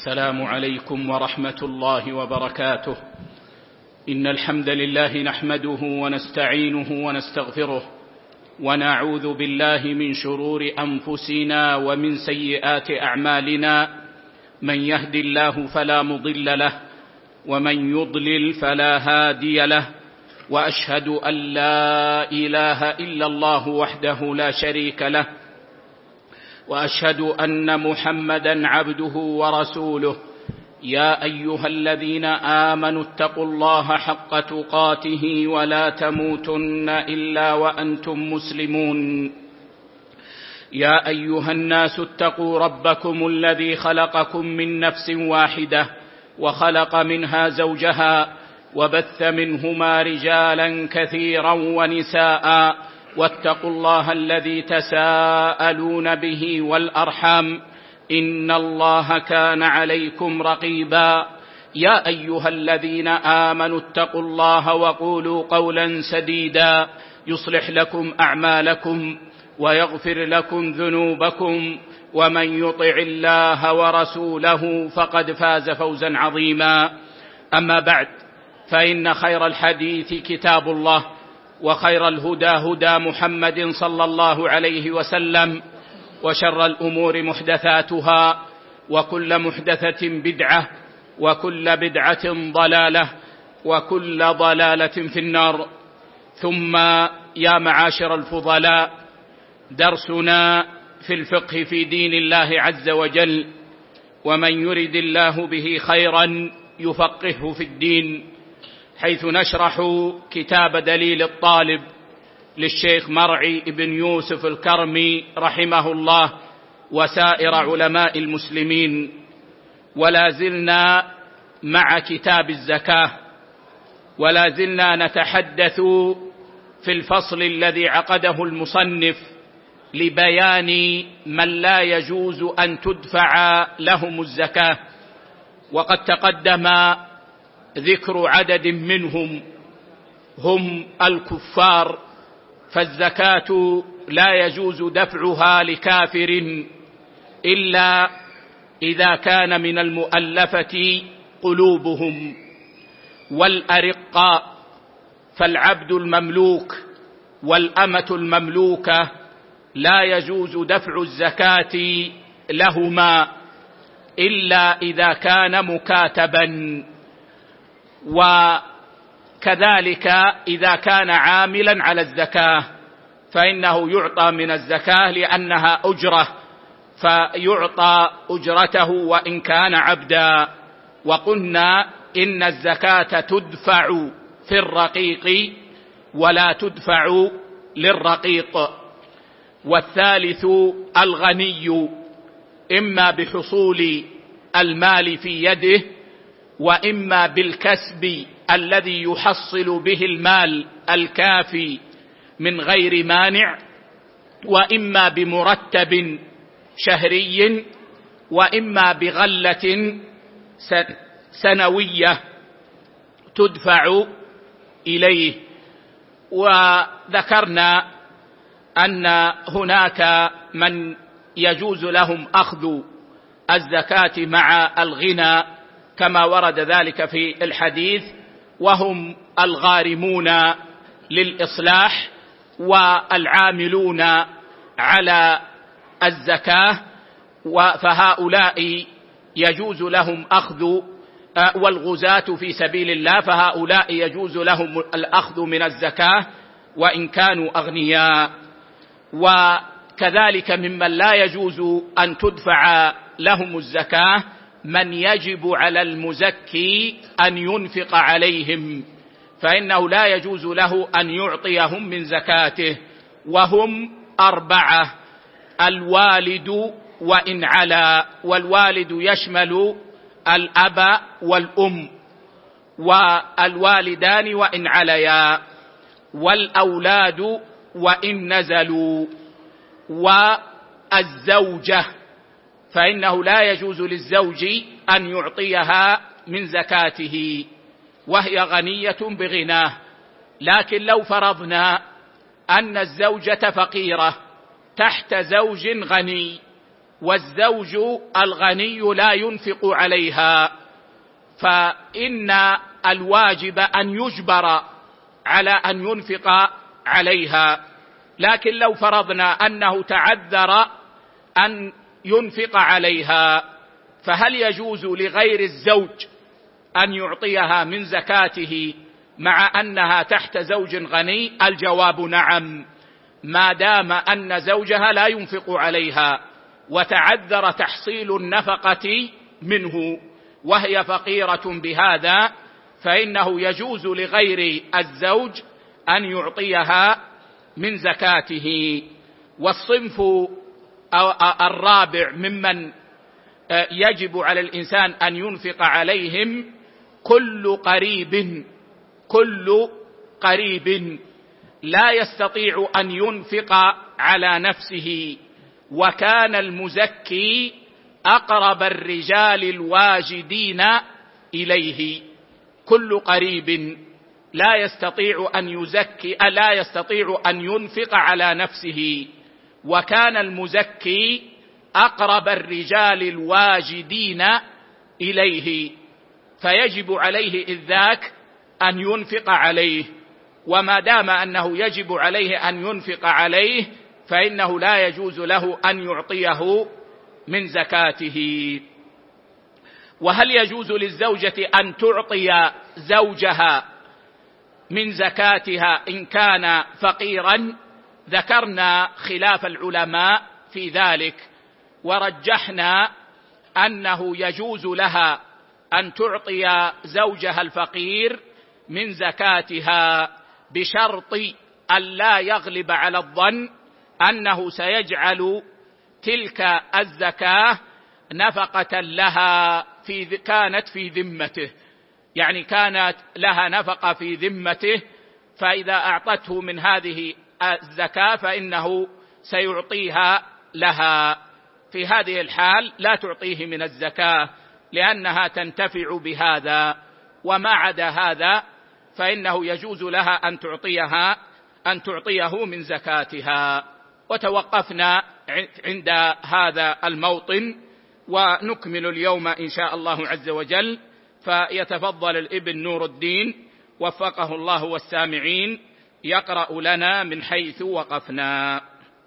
السلام عليكم ورحمة الله وبركاته. إن الحمد لله نحمده ونستعينه ونستغفره، ونعوذ بالله من شرور أنفسنا ومن سيئات أعمالنا. من يهد الله فلا مضل له، ومن يضلل فلا هادي له، وأشهد أن لا إله إلا الله وحده لا شريك له، وأشهد أن محمدًا عبده ورسوله. يا أيها الذين آمنوا اتقوا الله حق تقاته ولا تموتن إلا وأنتم مسلمون. يا أيها الناس اتقوا ربكم الذي خلقكم من نفس واحدة، وخلق منها زوجها، وبث منهما رجالا كثيرا ونساء، واتقوا الله الذي تساءلون به والأرحام، إن الله كان عليكم رقيبا. يا أيها الذين آمنوا اتقوا الله وقولوا قولا سديدا يصلح لكم أعمالكم ويغفر لكم ذنوبكم، ومن يطع الله ورسوله فقد فاز فوزا عظيما. أما بعد، فإن خير الحديث كتاب الله، وخير الهدى هدى محمد صلى الله عليه وسلم، وشر الأمور محدثاتها، وكل محدثة بدعة، وكل بدعة ضلالة، وكل ضلالة في النار. ثم يا معاشر الفضلاء، درسنا في الفقه في دين الله عز وجل، ومن يرد الله به خيرا يفقهه في الدين، حيث نشرح كتاب دليل الطالب للشيخ مرعي بن يوسف الكرمي رحمه الله وسائر علماء المسلمين. ولا زلنا مع كتاب الزكاة، ولا زلنا نتحدث في الفصل الذي عقده المصنف لبيان من لا يجوز أن تدفع لهم الزكاة. وقد تقدم ذكر عدد منهم هم الكفار، فالزكاة لا يجوز دفعها لكافر إلا إذا كان من المؤلفة قلوبهم، والأرقاء، فالعبد المملوك والأمة المملوكة لا يجوز دفع الزكاة لهما إلا إذا كان مكاتبا، وكذلك إذا كان عاملا على الزكاة فإنه يعطى من الزكاة لأنها أجرة، فيعطى أجرته وإن كان عبدا. وقلنا إن الزكاة تدفع في الرقيق ولا تدفع للرقيق. والثالث الغني، إما بحصول المال في يده، وإما بالكسب الذي يحصل به المال الكافي من غير مانع، وإما بمرتب شهري، وإما بغلة سنوية تدفع إليه. وذكرنا أن هناك من يجوز لهم أخذ الزكاة مع الغنى كما ورد ذلك في الحديث، وهم الغارمون للإصلاح والعاملون على الزكاة، فهؤلاء يجوز لهم أخذ، والغزاة في سبيل الله فهؤلاء يجوز لهم الأخذ من الزكاة وإن كانوا أغنياء. وكذلك ممن لا يجوز أن تدفع لهم الزكاة من يجب على المزكي أن ينفق عليهم، فإنه لا يجوز له أن يعطيهم من زكاته، وهم أربعة: الوالد وإن علا، والوالد يشمل الأب والأم، والوالدان وإن عليا، والأولاد وإن نزلوا، والزوجة، فإنه لا يجوز للزوج أن يعطيها من زكاته وهي غنية بغناه. لكن لو فرضنا أن الزوجة فقيرة تحت زوج غني، والزوج الغني لا ينفق عليها، فإن الواجب أن يجبر على أن ينفق عليها. لكن لو فرضنا أنه تعذر أن ينفق عليها، فهل يجوز لغير الزوج أن يعطيها من زكاته مع أنها تحت زوج غني؟ الجواب نعم، ما دام أن زوجها لا ينفق عليها وتعذر تحصيل النفقة منه وهي فقيرة بهذا، فإنه يجوز لغير الزوج أن يعطيها من زكاته. والصنف الرابع ممن يجب على الإنسان أن ينفق عليهم كل قريب لا يستطيع أن ينفق على نفسه، وكان المزكي أقرب الرجال الواجدين إليه. كل قريب لا يستطيع أن ينفق على نفسه، وكان المزكي أقرب الرجال الواجدين إليه، فيجب عليه إذ ذاك أن ينفق عليه. وما دام أنه يجب عليه أن ينفق عليه، فإنه لا يجوز له أن يعطيه من زكاته. وهل يجوز للزوجة أن تعطي زوجها من زكاتها إن كان فقيرا؟ ذكرنا خلاف العلماء في ذلك، ورجحنا أنه يجوز لها أن تعطي زوجها الفقير من زكاتها بشرط أن لا يغلب على الظن أنه سيجعل تلك الزكاة نفقة لها كانت في ذمته، يعني كانت لها نفقة في ذمته، فإذا أعطته من هذه الزكاة فإنه سيعطيها لها. في هذه الحال لا تعطيه من الزكاة لأنها تنتفع بهذا، وما عدا هذا فإنه يجوز لها أن تعطيه من زكاتها. وتوقفنا عند هذا الموطن، ونكمل اليوم إن شاء الله عز وجل. فيتفضل الابن نور الدين وفقه الله والسامعين يقرأ لنا من حيث وقفنا.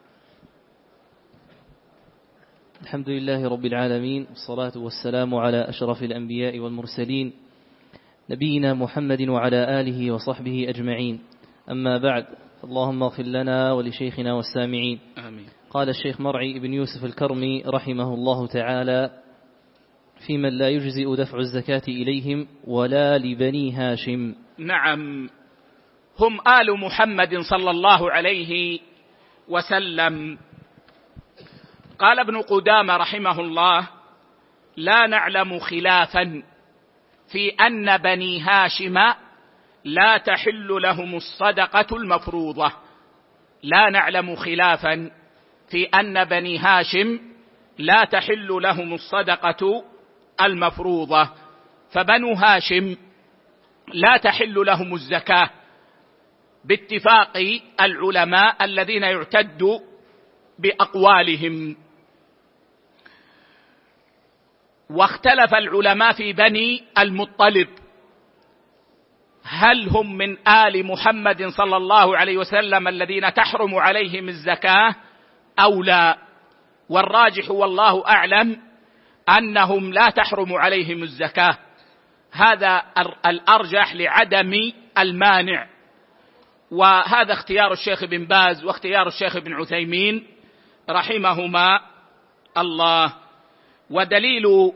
الحمد لله رب العالمين، والصلاة والسلام على أشرف الأنبياء والمرسلين نبينا محمد وعلى آله وصحبه أجمعين. أما بعد، اللهم اغفر لنا ولشيخنا والسامعين. آمين. قال الشيخ مرعي بن يوسف الكرمي رحمه الله تعالى في من لا يجزئ دفع الزكاة إليهم ولا لبني هاشم. نعم، هم آل محمد صلى الله عليه وسلم. قال ابن قدامة رحمه الله: لا نعلم خلافا في أن بني هاشم لا تحل لهم الصدقة المفروضة. لا نعلم خلافا في أن بني هاشم لا تحل لهم الصدقة المفروضة، فبنو هاشم لا تحل لهم الزكاة باتفاق العلماء الذين يعتد بأقوالهم. واختلف العلماء في بني المطلب، هل هم من آل محمد صلى الله عليه وسلم الذين تحرم عليهم الزكاة أو لا؟ والراجح والله أعلم أنهم لا تحرم عليهم الزكاة، هذا الأرجح لعدم المانع، وهذا اختيار الشيخ بن باز واختيار الشيخ بن عثيمين رحمهما الله. ودليل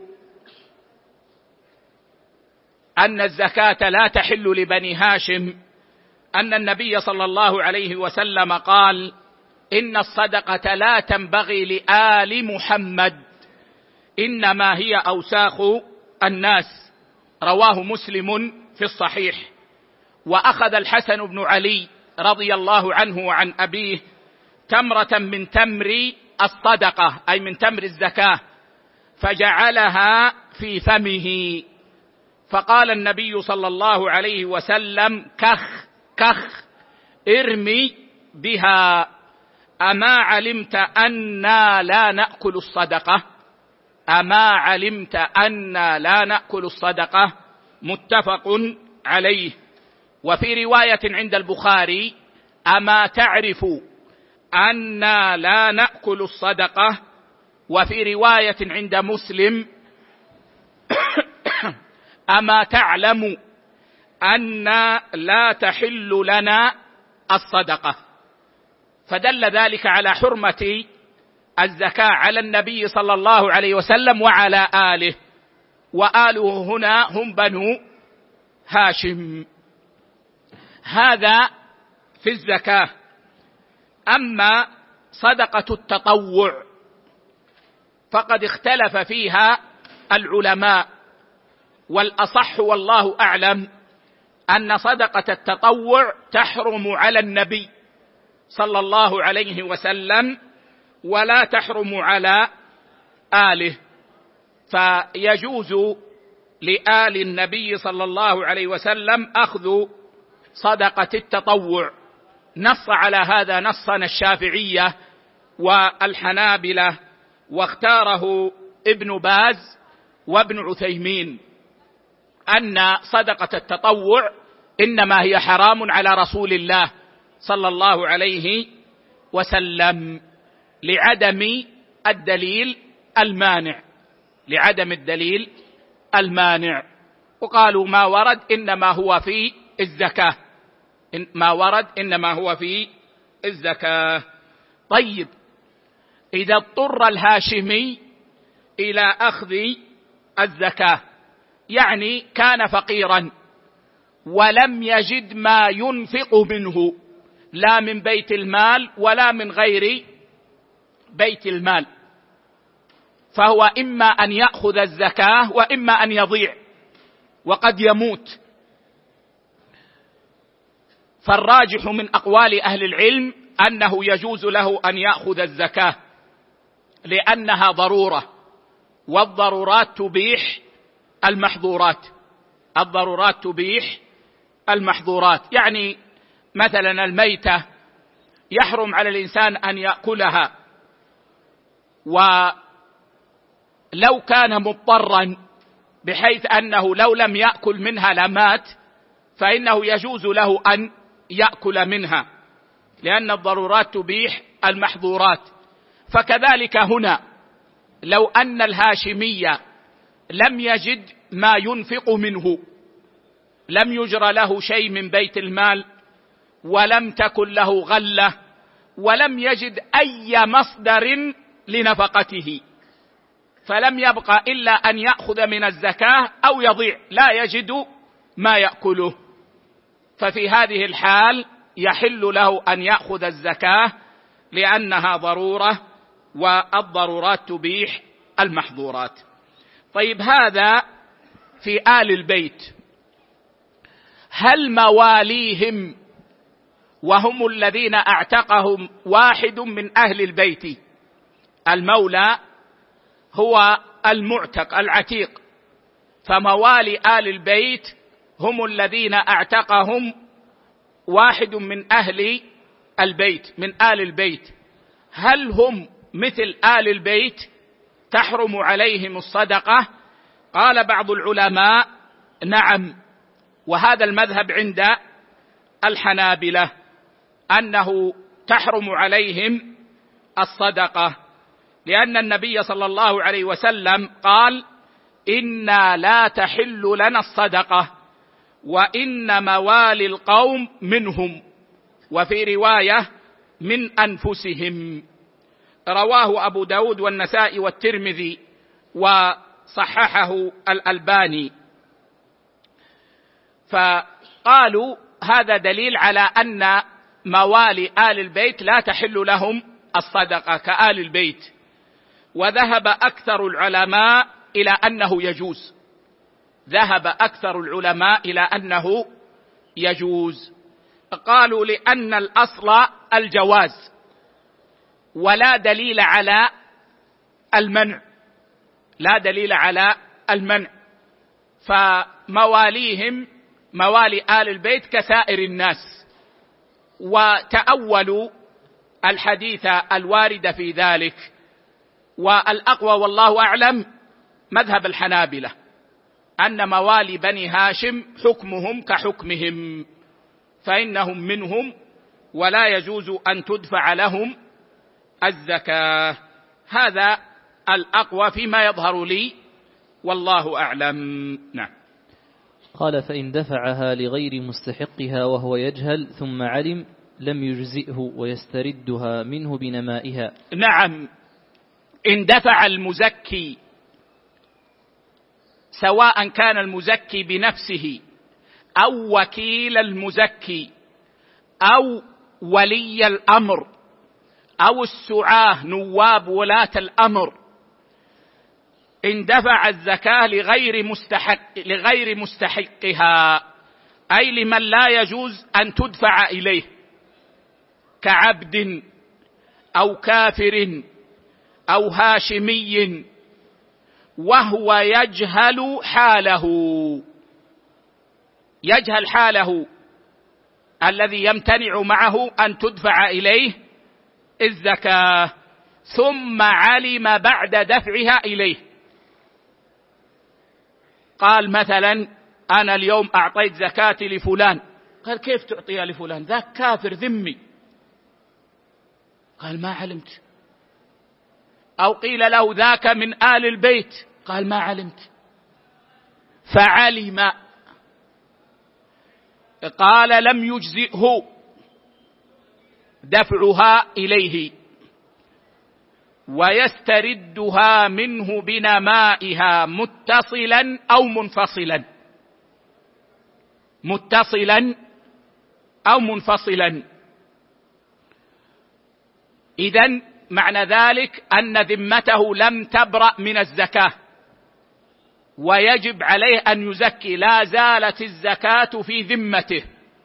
أن الزكاة لا تحل لبني هاشم أن النبي صلى الله عليه وسلم قال: إن الصدقة لا تنبغي لآل محمد، إنما هي أوساخ الناس، رواه مسلم في الصحيح. وأخذ الحسن بن علي رضي الله عنه وعن أبيه تمرة من تمر الصدقة، أي من تمر الزكاة، فجعلها في فمه، فقال النبي صلى الله عليه وسلم: كخ كخ ارمي بها، أما علمت أنا لا نأكل الصدقة؟ أما علمت أنا لا نأكل الصدقة، متفق عليه. وفي رواية عند البخاري: أما تعرف أنا لا نأكل الصدقة. وفي رواية عند مسلم: أما تعلم أن لا تحل لنا الصدقة. فدل ذلك على حرمة الزكاة على النبي صلى الله عليه وسلم وعلى آله، وآله هنا هم بنو هاشم. هذا في الزكاة. أما صدقة التطوع فقد اختلف فيها العلماء، والأصح والله أعلم أن صدقة التطوع تحرم على النبي صلى الله عليه وسلم ولا تحرم على آله، فيجوز لآل النبي صلى الله عليه وسلم أخذ صدقة التطوع. نص على هذا نصا الشافعية والحنابلة، واختاره ابن باز وابن عثيمين أن صدقة التطوع إنما هي حرام على رسول الله صلى الله عليه وسلم لعدم الدليل المانع، لعدم الدليل المانع. وقالوا ما ورد إنما هو في الزكاة، ما ورد إنما هو في الزكاة. طيب، إذا اضطر الهاشمي إلى أخذ الزكاة، يعني كان فقيرا ولم يجد ما ينفق منه، لا من بيت المال ولا من غير بيت المال، فهو إما أن يأخذ الزكاة وإما أن يضيع وقد يموت. فالراجح من أقوال أهل العلم أنه يجوز له أن يأخذ الزكاة لأنها ضرورة، والضرورات تبيح المحظورات، الضرورات تبيح المحظورات. يعني مثلا الميتة يحرم على الإنسان أن يأكلها، ولو كان مضطرا بحيث أنه لو لم يأكل منها لمات، فإنه يجوز له أن يأكل منها، لأن الضرورات تبيح المحظورات. فكذلك هنا لو أن الهاشمية لم يجد ما ينفق منه، لم يجر له شيء من بيت المال، ولم تكن له غلة، ولم يجد أي مصدر لنفقته، فلم يبقى إلا أن يأخذ من الزكاة أو يضيع، لا يجد ما يأكله، ففي هذه الحال يحل له أن يأخذ الزكاة لأنها ضرورة، والضرورات تبيح المحظورات. طيب، هذا في آل البيت. هل مواليهم وهم الذين اعتقهم واحد من أهل البيت؟ المولى هو المعتق العتيق، فموالي آل البيت هم الذين اعتقهم واحد من أهل البيت، من آل البيت. هل هم مثل آل البيت تحرم عليهم الصدقة؟ قال بعض العلماء: نعم، وهذا المذهب عند الحنابلة أنه تحرم عليهم الصدقة، لأن النبي صلى الله عليه وسلم قال: إنا لا تحل لنا الصدقة وإن موالي القوم منهم، وفي رواية من أنفسهم. رواه أبو داود والنسائي والترمذي وصححه الألباني. فقالوا هذا دليل على أن موالي آل البيت لا تحل لهم الصدقة كآل البيت. وذهب أكثر العلماء إلى أنه يجوز، ذهب أكثر العلماء إلى أنه يجوز. قالوا لأن الأصل الجواز ولا دليل على المنع، لا دليل على المنع، فمواليهم موالي آل البيت كسائر الناس. وتأولوا الحديث الوارد في ذلك. والأقوى والله أعلم مذهب الحنابلة أن موالي بني هاشم حكمهم كحكمهم، فإنهم منهم ولا يجوز أن تدفع لهم الزكاة. هذا الأقوى فيما يظهر لي والله أعلم. نعم. قال: فإن دفعها لغير مستحقها وهو يجهل ثم علم لم يجزئه ويستردها منه بنمائها. نعم، إن دفع المزكي، سواء كان المزكي بنفسه أو وكيل المزكي أو ولي الأمر أو السعاة نواب ولاة الأمر، إن دفع الزكاة لغير مستحقها، أي لمن لا يجوز أن تدفع إليه، كعبد أو كافر أو هاشمي، وهو يجهل حاله الذي يمتنع معه أن تدفع إليه الزكاة، ثم علم بعد دفعها إليه. قال مثلا: أنا اليوم أعطيت زكاتي لفلان. قال: كيف تعطيها لفلان؟ ذاك كافر ذمي. قال: ما علمت. أو قيل له: ذاك من آل البيت. قال: ما علمت. فعلم، قال: لم يجزئه دفعها إليه، ويستردها منه بنمائها متصلا أو منفصلا. إذن معنى ذلك أن ذمته لم تبرأ من الزكاة، ويجب عليه أن يزكي، لا زالت الزكاة في ذمته.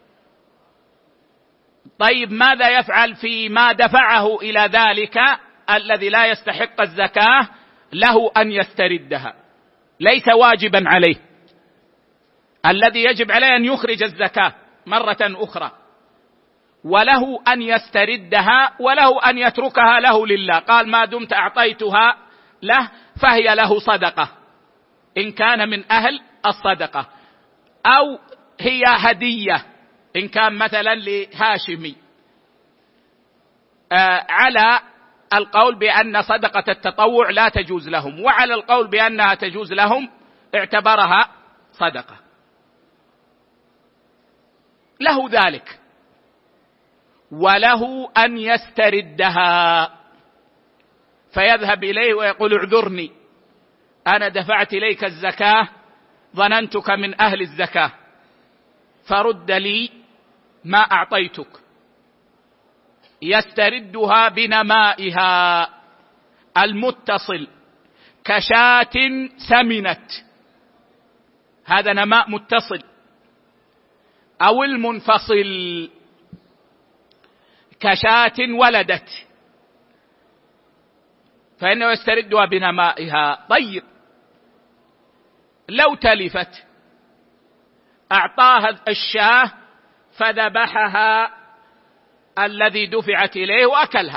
طيب، ماذا يفعل فيما دفعه إلى ذلك الذي لا يستحق الزكاة؟ له أن يستردها، ليس واجبا عليه. الذي يجب عليه أن يخرج الزكاة مرة أخرى، وله أن يستردها، وله أن يتركها له لله. قال: ما دمت أعطيتها له فهي له صدقة إن كان من أهل الصدقة، أو هي هدية إن كان مثلا لهاشمي، على القول بأن صدقة التطوع لا تجوز لهم، وعلى القول بأنها تجوز لهم اعتبرها صدقة. له ذلك، وله أن يستردها، فيذهب إليه ويقول: اعذرني، أنا دفعت إليك الزكاة، ظننتك من أهل الزكاة، فرد لي ما أعطيتك. يستردها بنمائها المتصل، كشاة سمنت، هذا نماء متصل، أو المنفصل، كشاة ولدت، فإنه يستردها بنمائها. طيب، لو تلفت، أعطاها الشاة فذبحها الذي دفعت إليه وأكلها،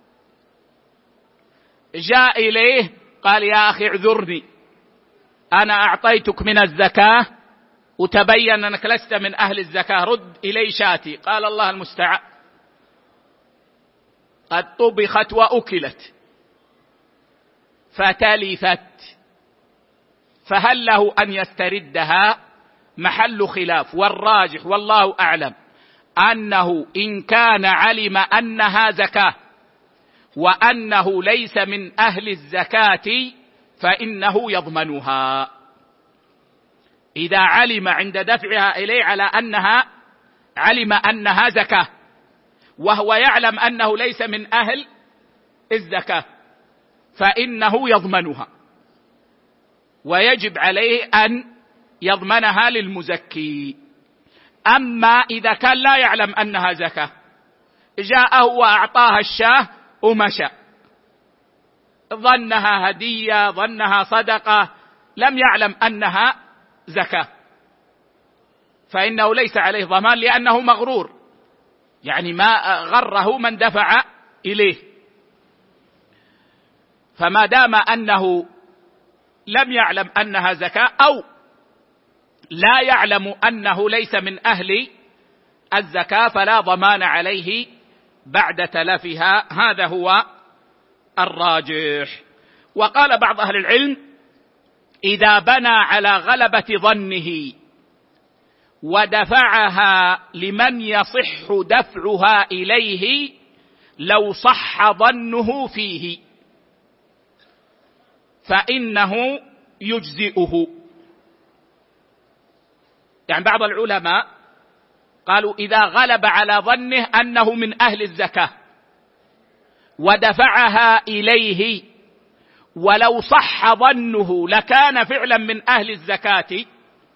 جاء إليه قال: يا أخي اعذرني، أنا أعطيتك من الزكاة وتبين أنك لست من أهل الزكاة، رد إلي شاتي. قال: الله المستعان، قد طبخت وأكلت فتلفت، فهل له أن يستردها؟ محل خلاف، والراجح والله أعلم أنه إن كان علم أنها زكاة وأنه ليس من أهل الزكاة فإنه يضمنها. إذا علم عند دفعها إليه على أنها علم أنها زكاة، وهو يعلم أنه ليس من أهل الزكاة، فإنه يضمنها، ويجب عليه أن يضمنها للمزكي. أما إذا كان لا يعلم أنها زكاة، جاءه وأعطاها الشاة ومشى، ظنها هدية، ظنها صدقة، لم يعلم أنها زكاة، فإنه ليس عليه ضمان، لأنه مغرور، يعني ما غره من دفع إليه. فما دام أنه لم يعلم أنها زكاة أو لا يعلم أنه ليس من أهل الزكاة فلا ضمان عليه بعد تلفها، هذا هو الراجح. وقال بعض أهل العلم: إذا بنى على غلبة ظنه ودفعها لمن يصح دفعها إليه لو صح ظنه فيه فإنه يجزئه. يعني بعض العلماء قالوا إذا غلب على ظنه أنه من أهل الزكاة ودفعها إليه ولو صح ظنه لكان فعلا من أهل الزكاة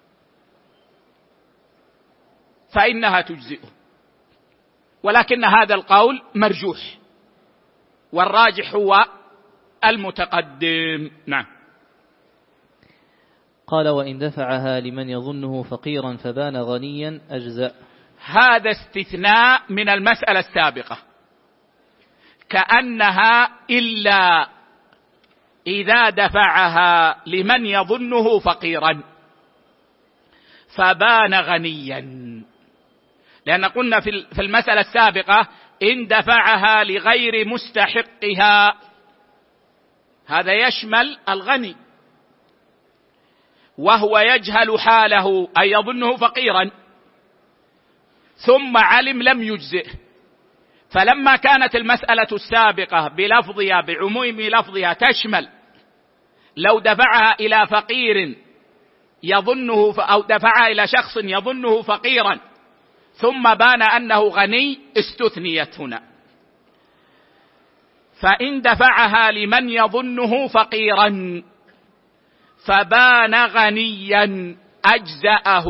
فإنها تجزئه، ولكن هذا القول مرجوح والراجح هو المتقدم. نعم. قال: وإن دفعها لمن يظنه فقيرا فبان غنيا أجزأ. هذا استثناء من المسألة السابقة، كأنها إلا إذا دفعها لمن يظنه فقيرا فبان غنيا، لأن قلنا في المسألة السابقة إن دفعها لغير مستحقها هذا يشمل الغني وهو يجهل حاله أي يظنه فقيرا ثم علم لم يجزئه. فلما كانت المسألة السابقة بلفظها بعموم لفظها تشمل لو دفعها إلى فقير يظنه أو دفعها إلى شخص يظنه فقيرا ثم بان أنه غني استثنيت هنا. فإن دفعها لمن يظنه فقيرا فبان غنيا أجزأه،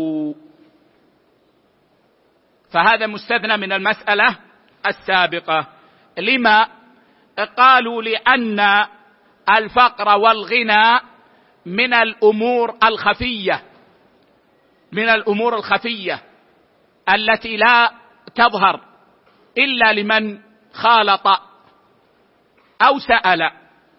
فهذا مستثنى من المسألة السابقة. لما؟ قالوا لأن الفقر والغنى من الأمور الخفية التي لا تظهر إلا لمن خالط أو سأل،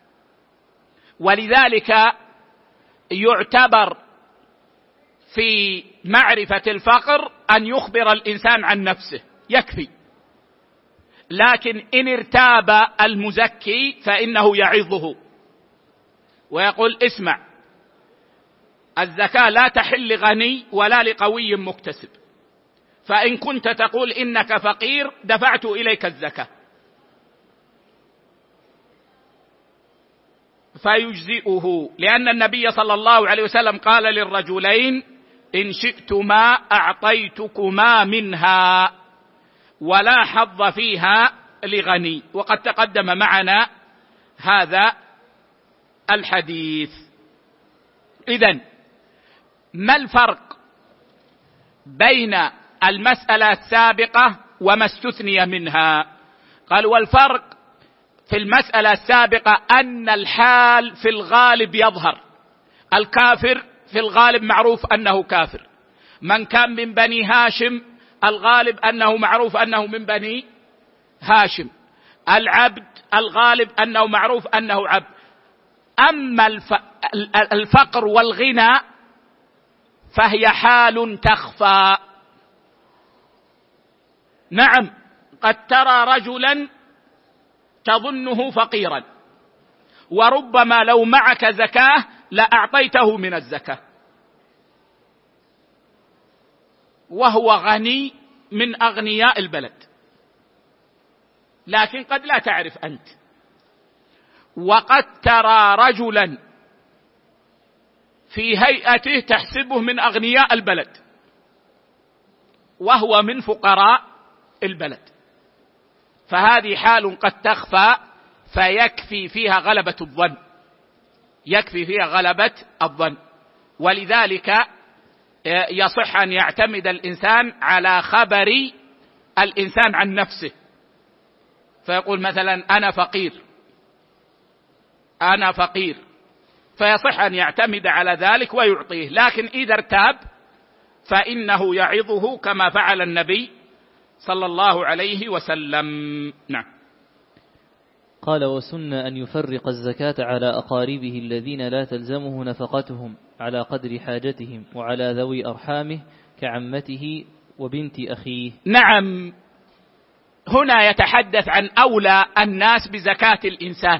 ولذلك يعتبر في معرفة الفقر أن يخبر الإنسان عن نفسه يكفي، لكن إن ارتاب المزكي فإنه يعظه ويقول: اسمع، الزكاة لا تحل لغني ولا لقوي مكتسب، فإن كنت تقول إنك فقير دفعت إليك الزكاة، فيجزئه، لأن النبي صلى الله عليه وسلم قال للرجلين: إن شئتما أعطيتكما منها ولا حظ فيها لغني. وقد تقدم معنا هذا الحديث. إذن ما الفرق بين المسألة السابقة وما استثني منها؟ قال: والفرق في المسألة السابقة أن الحال في الغالب يظهر، الكافر في الغالب معروف أنه كافر، من كان من بني هاشم الغالب أنه معروف أنه من بني هاشم، العبد الغالب أنه معروف أنه عبد. أما الفقر والغنى فهي حال تخفى. نعم، قد ترى رجلا تظنه فقيرا وربما لو معك زكاة لأعطيته من الزكاة وهو غني من أغنياء البلد، لكن قد لا تعرف أنت. وقد ترى رجلا في هيئته تحسبه من أغنياء البلد وهو من فقراء البلد، فهذه حال قد تخفى فيكفي فيها غلبة الظن، ولذلك يصح أن يعتمد الإنسان على خبر الإنسان عن نفسه، فيقول مثلا: أنا فقير، فيصح أن يعتمد على ذلك ويعطيه. لكن إذا ارتاب فإنه يعظه كما فعل النبي صلى الله عليه وسلم. نعم. قال: وسن أن يفرق الزكاة على أقاربه الذين لا تلزمه نفقتهم على قدر حاجتهم وعلى ذوي أرحامه كعمته وبنت أخيه. نعم، هنا يتحدث عن أولى الناس بزكاة الإنسان.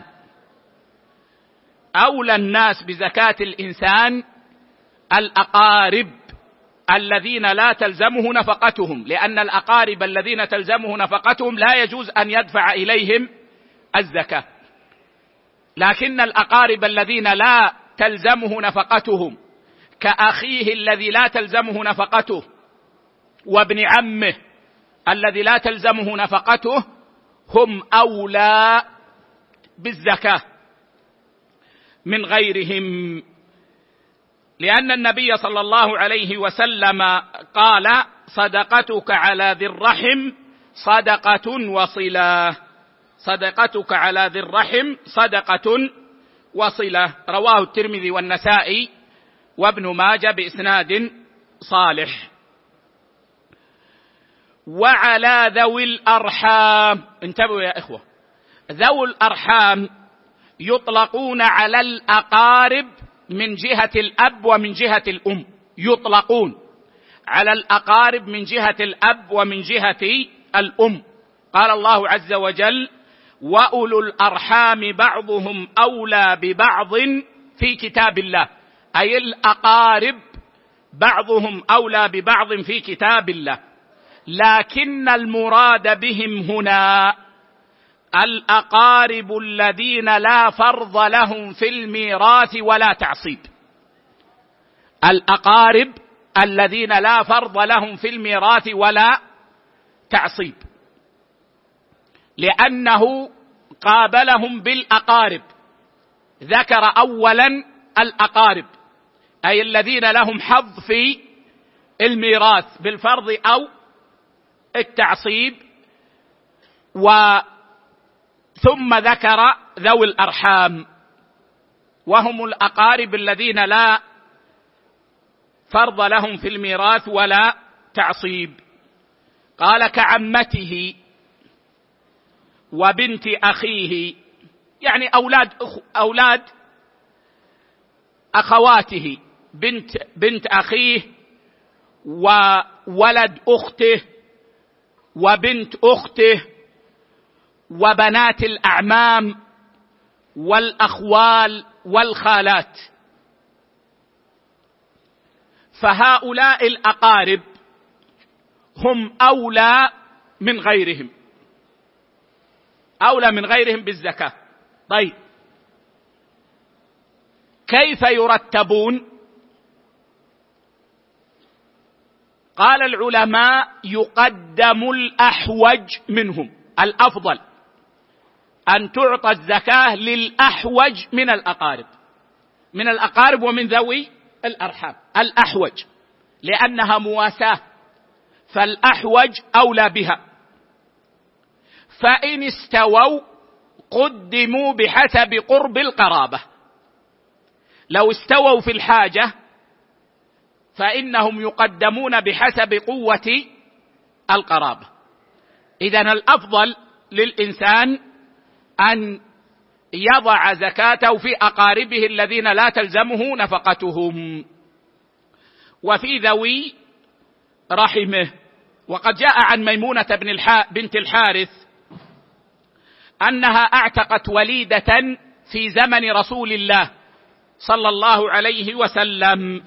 أولى الناس بزكاة الإنسان الأقارب الذين لا تلزمه نفقتهم، لأن الأقارب الذين تلزمه نفقتهم لا يجوز أن يدفع إليهم الزكاة، لكن الأقارب الذين لا تلزمه نفقتهم كأخيه الذي لا تلزمه نفقته وابن عمه الذي لا تلزمه نفقته هم أولى بالزكاة من غيرهم، لأن النبي صلى الله عليه وسلم قال: صدقتك على ذي الرحم صدقة وصلة. صدقتك على ذي الرحم صدقة وصلة. رواه الترمذي والنسائي وابن ماجه بإسناد صالح. وعلى ذوي الأرحام، انتبهوا يا إخوة، ذوي الأرحام يطلقون على الأقارب من جهة الأب ومن جهة الأم، يطلقون على الأقارب من جهة الأب ومن جهة الأم. قال الله عز وجل: وأولو الأرحام بعضهم أولى ببعض في كتاب الله، أي الأقارب بعضهم أولى ببعض في كتاب الله، لكن المراد بهم هنا الأقارب الذين لا فرض لهم في الميراث ولا تعصيب. الأقارب الذين لا فرض لهم في الميراث ولا تعصيب، لأنه قابلهم بالأقارب، ذكر أولا الأقارب أي الذين لهم حظ في الميراث بالفرض أو التعصيب، ثم ذكر ذوي الأرحام وهم الأقارب الذين لا فرض لهم في الميراث ولا تعصيب. قال: كعمته وبنت أخيه، يعني أولاد أخواته، بنت أخيه وولد أخته وبنت أخته وبنات الأعمام والأخوال والخالات. فهؤلاء الأقارب هم أولى من غيرهم، أولى من غيرهم بالزكاة. طيب، كيف يرتبون؟ قال العلماء: يقدم الأحوج منهم، الأفضل أن تعطى الزكاة للأحوج من الأقارب ومن ذوي الأرحام، الأحوج، لأنها مواساة، فالأحوج أولى بها. فإن استووا قدموا بحسب قرب القرابة، لو استووا في الحاجة فإنهم يقدمون بحسب قوة القرابة. إذن الأفضل للإنسان أن يضع زكاته في أقاربه الذين لا تلزمه نفقتهم وفي ذوي رحمه. وقد جاء عن ميمونة بنت الحارث أنها أعتقت وليدة في زمن رسول الله صلى الله عليه وسلم،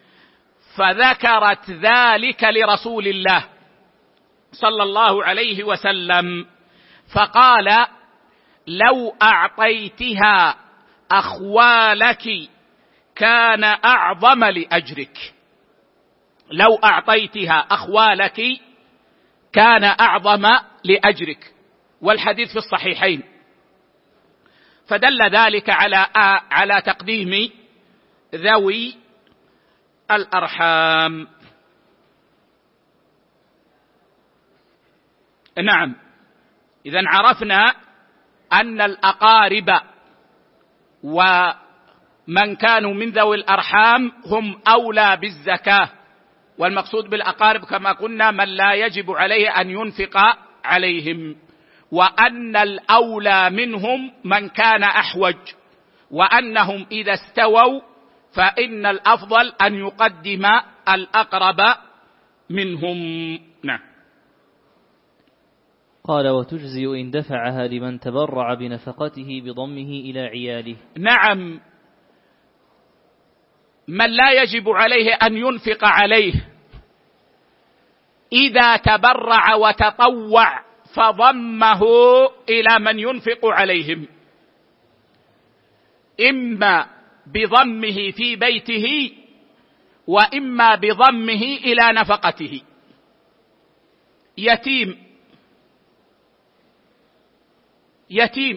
فذكرت ذلك لرسول الله صلى الله عليه وسلم، فقال: لو أعطيتها أخوالك كان أعظم لأجرك. لو أعطيتها أخوالك كان أعظم لأجرك. والحديث في الصحيحين. فدل ذلك على تقديم ذوي الأرحام. نعم، إذن عرفنا أن الأقارب ومن كانوا من ذوي الأرحام هم أولى بالزكاة، والمقصود بالأقارب كما قلنا من لا يجب عليه أن ينفق عليهم. وأن الأولى منهم من كان أحوج، وأنهم إذا استووا فإن الأفضل أن يقدم الأقرب منهم. نعم. قال: وتجزئ إن دفعها لمن تبرع بنفقته بضمه إلى عياله. نعم، من لا يجب عليه أن ينفق عليه إذا تبرع وتطوع فضمه إلى من ينفق عليهم، إما بضمه في بيته وإما بضمه إلى نفقته. يتيم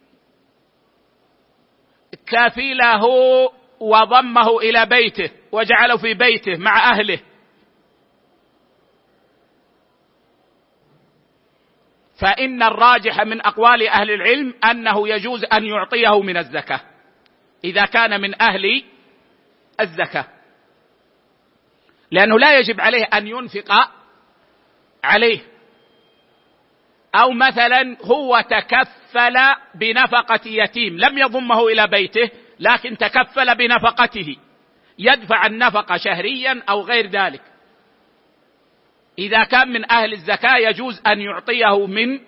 كفله وضمه إلى بيته وجعله في بيته مع أهله، فإن الراجح من أقوال أهل العلم أنه يجوز أن يعطيه من الزكاة إذا كان من أهل الزكاة، لأنه لا يجب عليه أن ينفق عليه. أو مثلا هو تكفل بنفقة يتيم، لم يضمه إلى بيته لكن تكفل بنفقته، يدفع النفقة شهريا أو غير ذلك، إذا كان من أهل الزكاة يجوز أن يعطيه من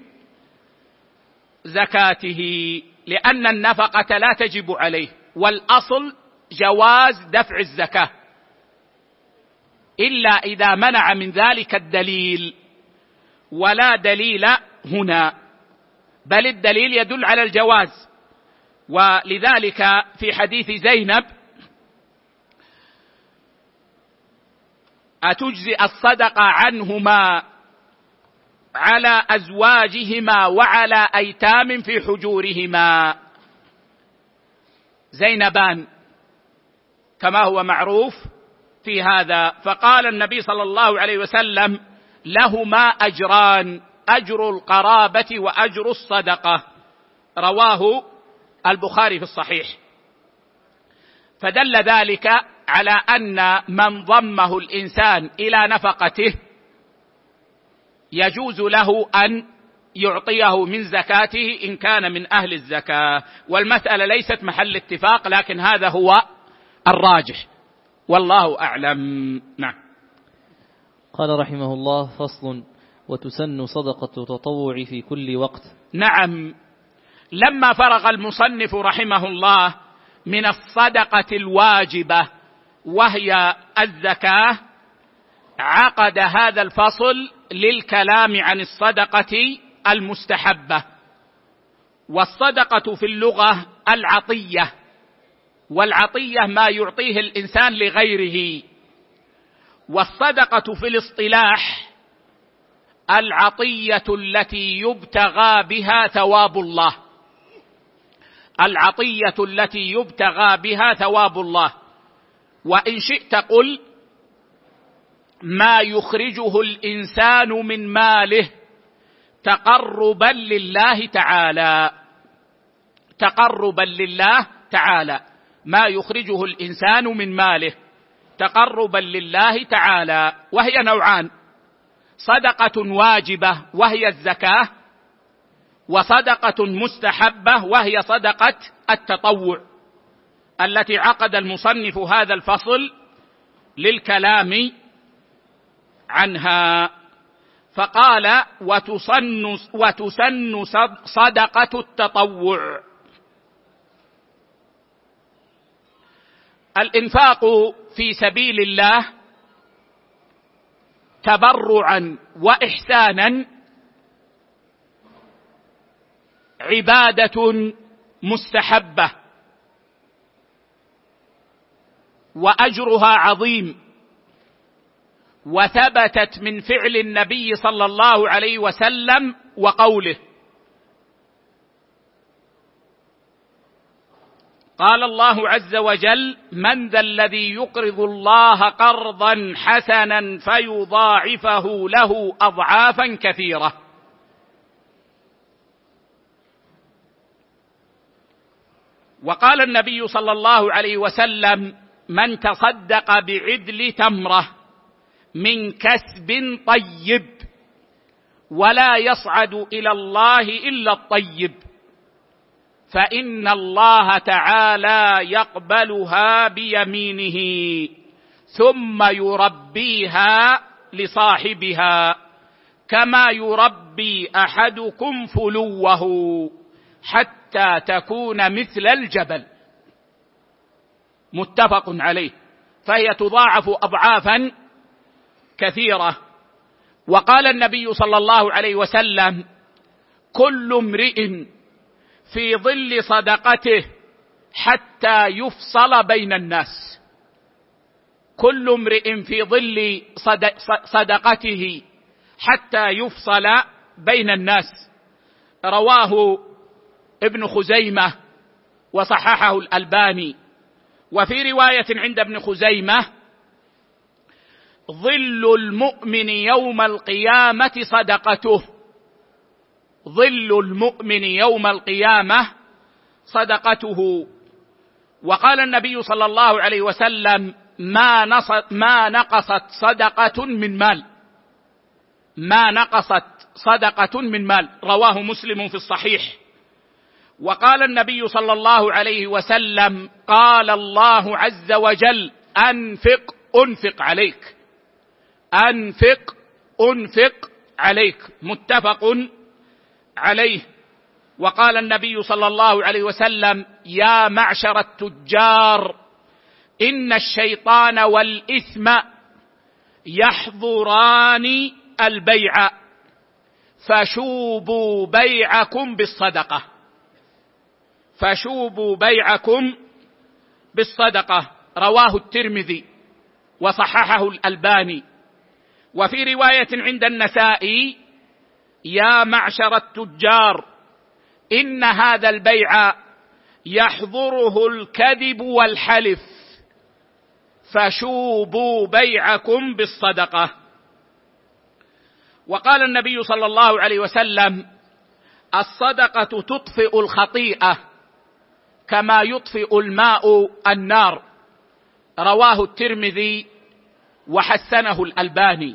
زكاته، لأن النفقة لا تجب عليه، والأصل جواز دفع الزكاة إلا إذا منع من ذلك الدليل، ولا دليل هنا، بل الدليل يدل على الجواز. ولذلك في حديث زينب: أتجزئ الصدقة عنهما على أزواجهما وعلى أيتام في حجورهما، زينبان كما هو معروف في هذا. فقال النبي صلى الله عليه وسلم: لهما أجران، أجر القرابة وأجر الصدقة، رواه البخاري في الصحيح. فدل ذلك على أن من ضمه الإنسان إلى نفقته يجوز له أن يعطيه من زكاته إن كان من أهل الزكاة. والمسألة ليست محل اتفاق، لكن هذا هو الراجح والله أعلم. نعم. قال رحمه الله: فصل: وتسن صدقة تطوع في كل وقت. نعم، لما فرغ المصنف رحمه الله من الصدقة الواجبة وهي الزكاة، عقد هذا الفصل للكلام عن الصدقة المستحبة. والصدقة في اللغة العطية، والعطية ما يعطيه الإنسان لغيره. والصدقة في الاصطلاح العطية التي يبتغى بها ثواب الله، العطية التي يبتغى بها ثواب الله. وإن شئت قل ما يخرجه الإنسان من ماله تقربا لله تعالى، تقربا لله تعالى، ما يخرجه الإنسان من ماله تقربا لله تعالى. وهي نوعان: صدقة واجبة وهي الزكاة، وصدقة مستحبة وهي صدقة التطوع، التي عقد المصنف هذا الفصل للكلام عنها. فقال: وتسن صدقة التطوع. الإنفاق في سبيل الله تبرعا وإحسانا عبادة مستحبة، وأجرها عظيم، وثبتت من فعل النبي صلى الله عليه وسلم وقوله. قال الله عز وجل: من ذا الذي يقرض الله قرضا حسنا فيضاعفه له أضعافا كثيرة. وقال النبي صلى الله عليه وسلم: من تصدق بعدل تمرة من كسب طيب ولا يصعد إلى الله إلا الطيب، فإن الله تعالى يقبلها بيمينه ثم يربيها لصاحبها كما يربي أحدكم فلوه حتى تكون مثل الجبل. متفق عليه. فهي تضاعف أضعافا كثيرة. وقال النبي صلى الله عليه وسلم: كل امرئ في ظل صدقته حتى يفصل بين الناس. كل امرئ في ظل صدقته حتى يفصل بين الناس. رواه ابن خزيمة وصححه الألباني. وفي رواية عند ابن خزيمة: ظل المؤمن يوم القيامة صدقته. ظل المؤمن يوم القيامة صدقته. وقال النبي صلى الله عليه وسلم: ما نقصت صدقة من مال. ما نقصت صدقة من مال. رواه مسلم في الصحيح. وقال النبي صلى الله عليه وسلم: قال الله عز وجل: أنفق عليك. أنفق عليك. متفق عليه. وقال النبي صلى الله عليه وسلم: يا معشر التجار، إن الشيطان والإثم يحضران البيع، فشوبوا بيعكم بالصدقة. فشوبوا بيعكم بالصدقة. رواه الترمذي وصححه الألباني. وفي رواية عند النسائي: يا معشر التجار، إن هذا البيع يحضره الكذب والحلف، فشوبوا بيعكم بالصدقة. وقال النبي صلى الله عليه وسلم: الصدقة تطفئ الخطيئة كما يطفئ الماء النار. رواه الترمذي وحسنه الألباني.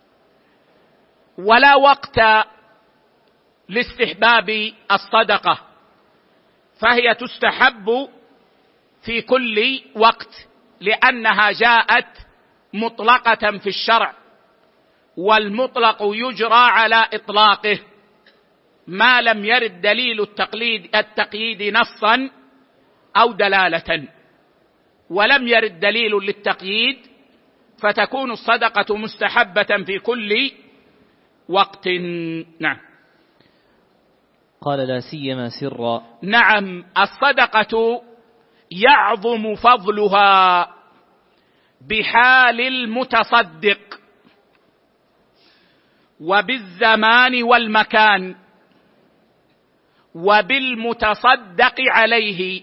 ولا وقت لاستحباب الصدقة، فهي تستحب في كل وقت، لأنها جاءت مطلقة في الشرع، والمطلق يجرى على إطلاقه ما لم يرد دليل التقييد نصا أو دلالة. ولم يرد دليل للتقييد، فتكون الصدقة مستحبة في كل وقت. نعم. قال: لا سيما سرا. نعم، الصدقة يعظم فضلها بحال المتصدق وبالزمان والمكان وبالمتصدق عليه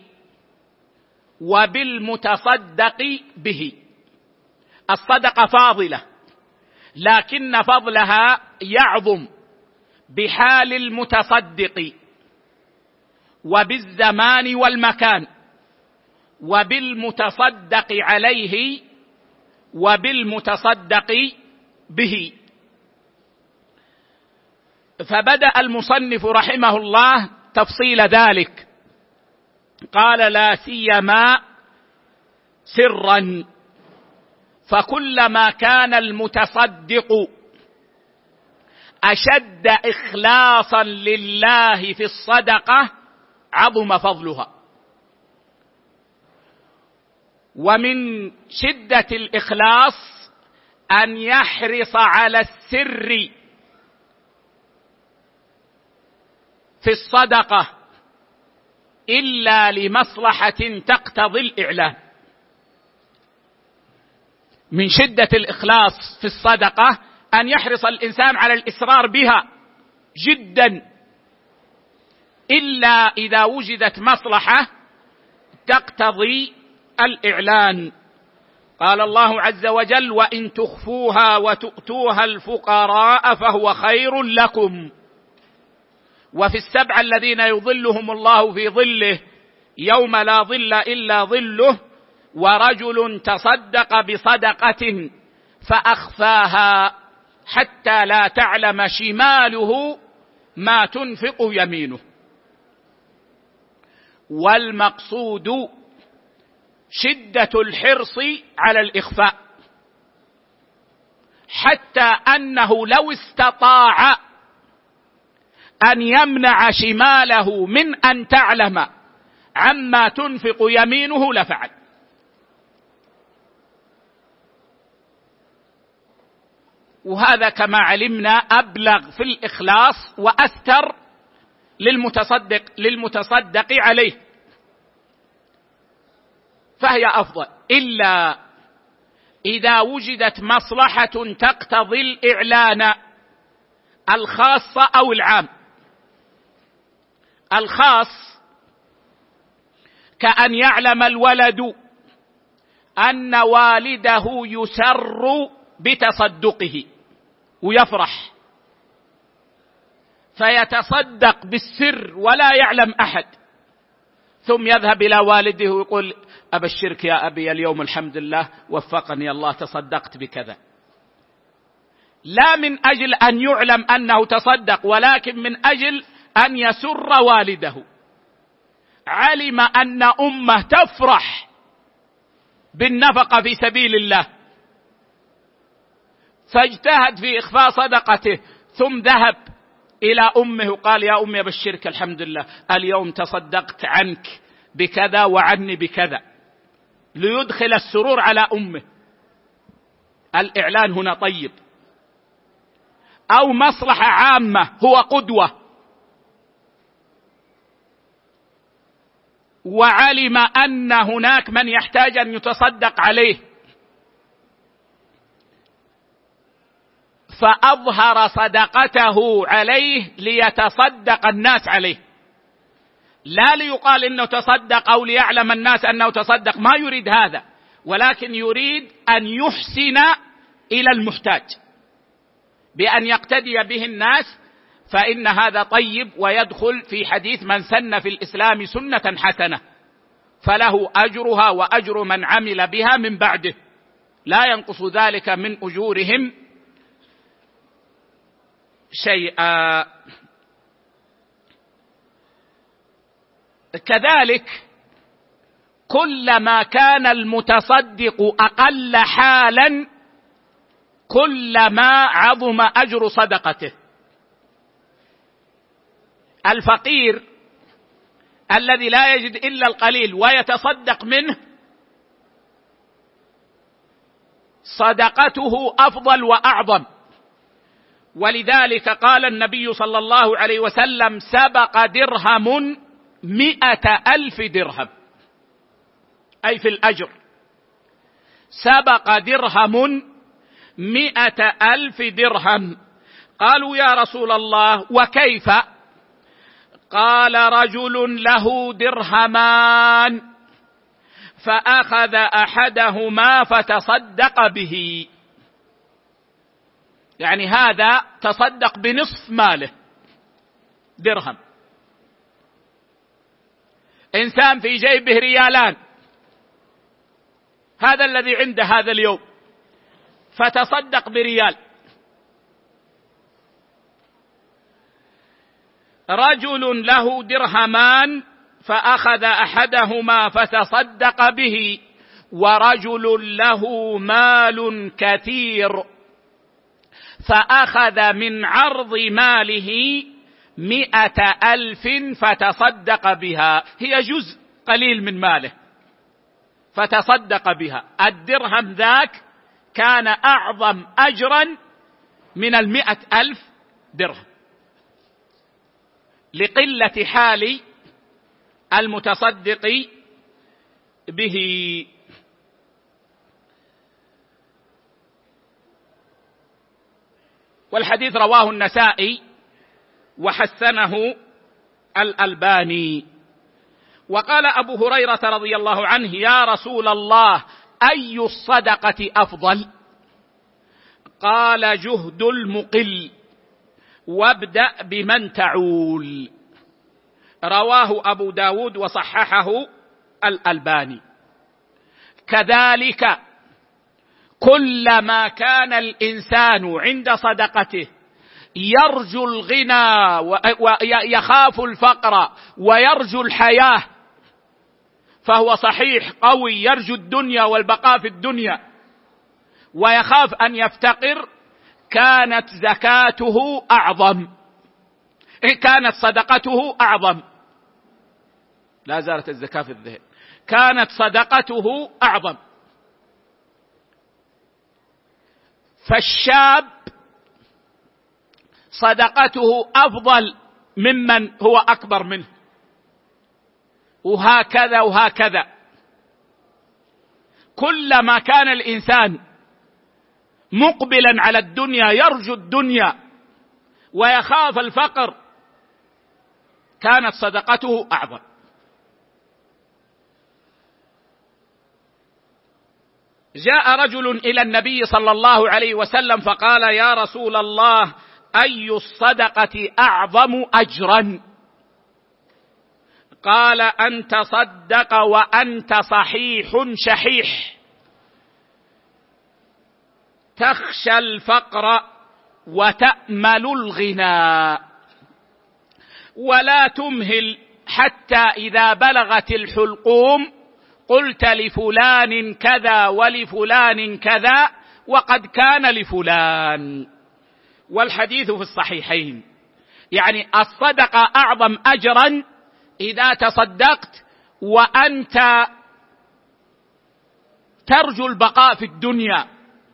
وبالمتصدق به. الصدقة فاضلة، لكن فضلها يعظم بحال المتصدق وبالزمان والمكان وبالمتصدق عليه وبالمتصدق به. فبدأ المصنف رحمه الله تفصيل ذلك، قال: لا سيما سرا، فكلما كان المتصدق أشد إخلاصا لله في الصدقة عظم فضلها. ومن شدة الإخلاص أن يحرص على السر في الصدقة إلا لمصلحة تقتضي الإعلان. من شدة الإخلاص في الصدقة أن يحرص الإنسان على الإسرار بها جدا، إلا إذا وجدت مصلحة تقتضي الإعلان. قال الله عز وجل: وإن تخفوها وتؤتوها الفقراء فهو خير لكم. وفي السبع الذين يظلهم الله في ظله يوم لا ظل إلا ظله: ورجل تصدق بصدقة فأخفاها حتى لا تعلم شماله ما تنفق يمينه. والمقصود شدة الحرص على الإخفاء، حتى أنه لو استطاع أن يمنع شماله من أن تعلم عما تنفق يمينه لفعل. وهذا كما علمنا أبلغ في الإخلاص وأستر للمتصدق عليه، فهي أفضل، إلا إذا وجدت مصلحة تقتضي الإعلان الخاص أو العام. الخاص كأن يعلم الولد أن والده يسر بتصدقه ويفرح، فيتصدق بالسر ولا يعلم أحد، ثم يذهب إلى والده ويقول: أبشرك يا أبي، اليوم الحمد لله وفقني الله تصدقت بكذا. لا من أجل أن يعلم أنه تصدق، ولكن من أجل أن يسر والده. علم أن أمه تفرح بالنفقة في سبيل الله، فاجتهد في إخفاء صدقته، ثم ذهب إلى أمه وقال: يا أمي أبشرك الحمد لله، اليوم تصدقت عنك بكذا وعني بكذا، ليدخل السرور على أمه. الإعلان هنا طيب. أو مصلحة عامة، هو قدوة وعلم أن هناك من يحتاج أن يتصدق عليه، فأظهر صدقته عليه ليتصدق الناس عليه، لا ليقال إنه تصدق أو ليعلم الناس أنه تصدق، ما يريد هذا، ولكن يريد أن يحسن إلى المحتاج بأن يقتدي به الناس، فإن هذا طيب ويدخل في حديث: من سن في الإسلام سنة حسنة فله أجرها وأجر من عمل بها من بعده، لا ينقص ذلك من أجورهم شيئا. كذلك كلما كان المتصدق أقل حالا كلما عظم أجر صدقته. الفقير الذي لا يجد إلا القليل ويتصدق منه صدقته أفضل وأعظم، ولذلك قال النبي صلى الله عليه وسلم: سبق درهم 100,000 درهم، أي في الأجر. سبق درهم 100,000 درهم. قالوا: يا رسول الله وكيف؟ قال: رجل له درهمان فأخذ أحدهما فتصدق به، يعني هذا تصدق بنصف ماله درهم. إنسان في جيبه ريالان، هذا الذي عنده هذا اليوم، فتصدق بريال. رجل له درهمان فأخذ أحدهما فتصدق به، ورجل له مال كثير فأخذ من عرض ماله 100,000 فتصدق بها، هي جزء قليل من ماله فتصدق بها. الدرهم ذاك كان أعظم أجرا من 100,000 درهم، لقلة حال المتصدق به. والحديث رواه النسائي وحسنه الألباني. وقال أبو هريرة رضي الله عنه: يا رسول الله، أي الصدقة أفضل؟ قال: جهد المقل، وابدأ بمن تعول. رواه أبو داود وصححه الألباني. كذلك كلما كان الإنسان عند صدقته يرجو الغنى ويخاف الفقر ويرجو الحياة، فهو صحيح قوي يرجو الدنيا والبقاء في الدنيا ويخاف أن يفتقر، كانت زكاته أعظم، كانت صدقته أعظم. لا زالت الزكاة في الذهن. كانت صدقته أعظم. فالشاب صدقته أفضل ممن هو أكبر منه، وهكذا وهكذا. كلما كان الإنسان مقبلا على الدنيا يرجو الدنيا ويخاف الفقر، كانت صدقته أعظم. جاء رجل إلى النبي صلى الله عليه وسلم فقال: يا رسول الله، أي الصدقة أعظم أجرا؟ قال: أن تصدق وأنت صحيح شحيح، تخشى الفقر وتأمل الغنى، ولا تمهل حتى إذا بلغت الحلقوم قلت لفلان كذا ولفلان كذا وقد كان لفلان. والحديث في الصحيحين. يعني الصدقة أعظم أجرا إذا تصدقت وأنت ترجو البقاء في الدنيا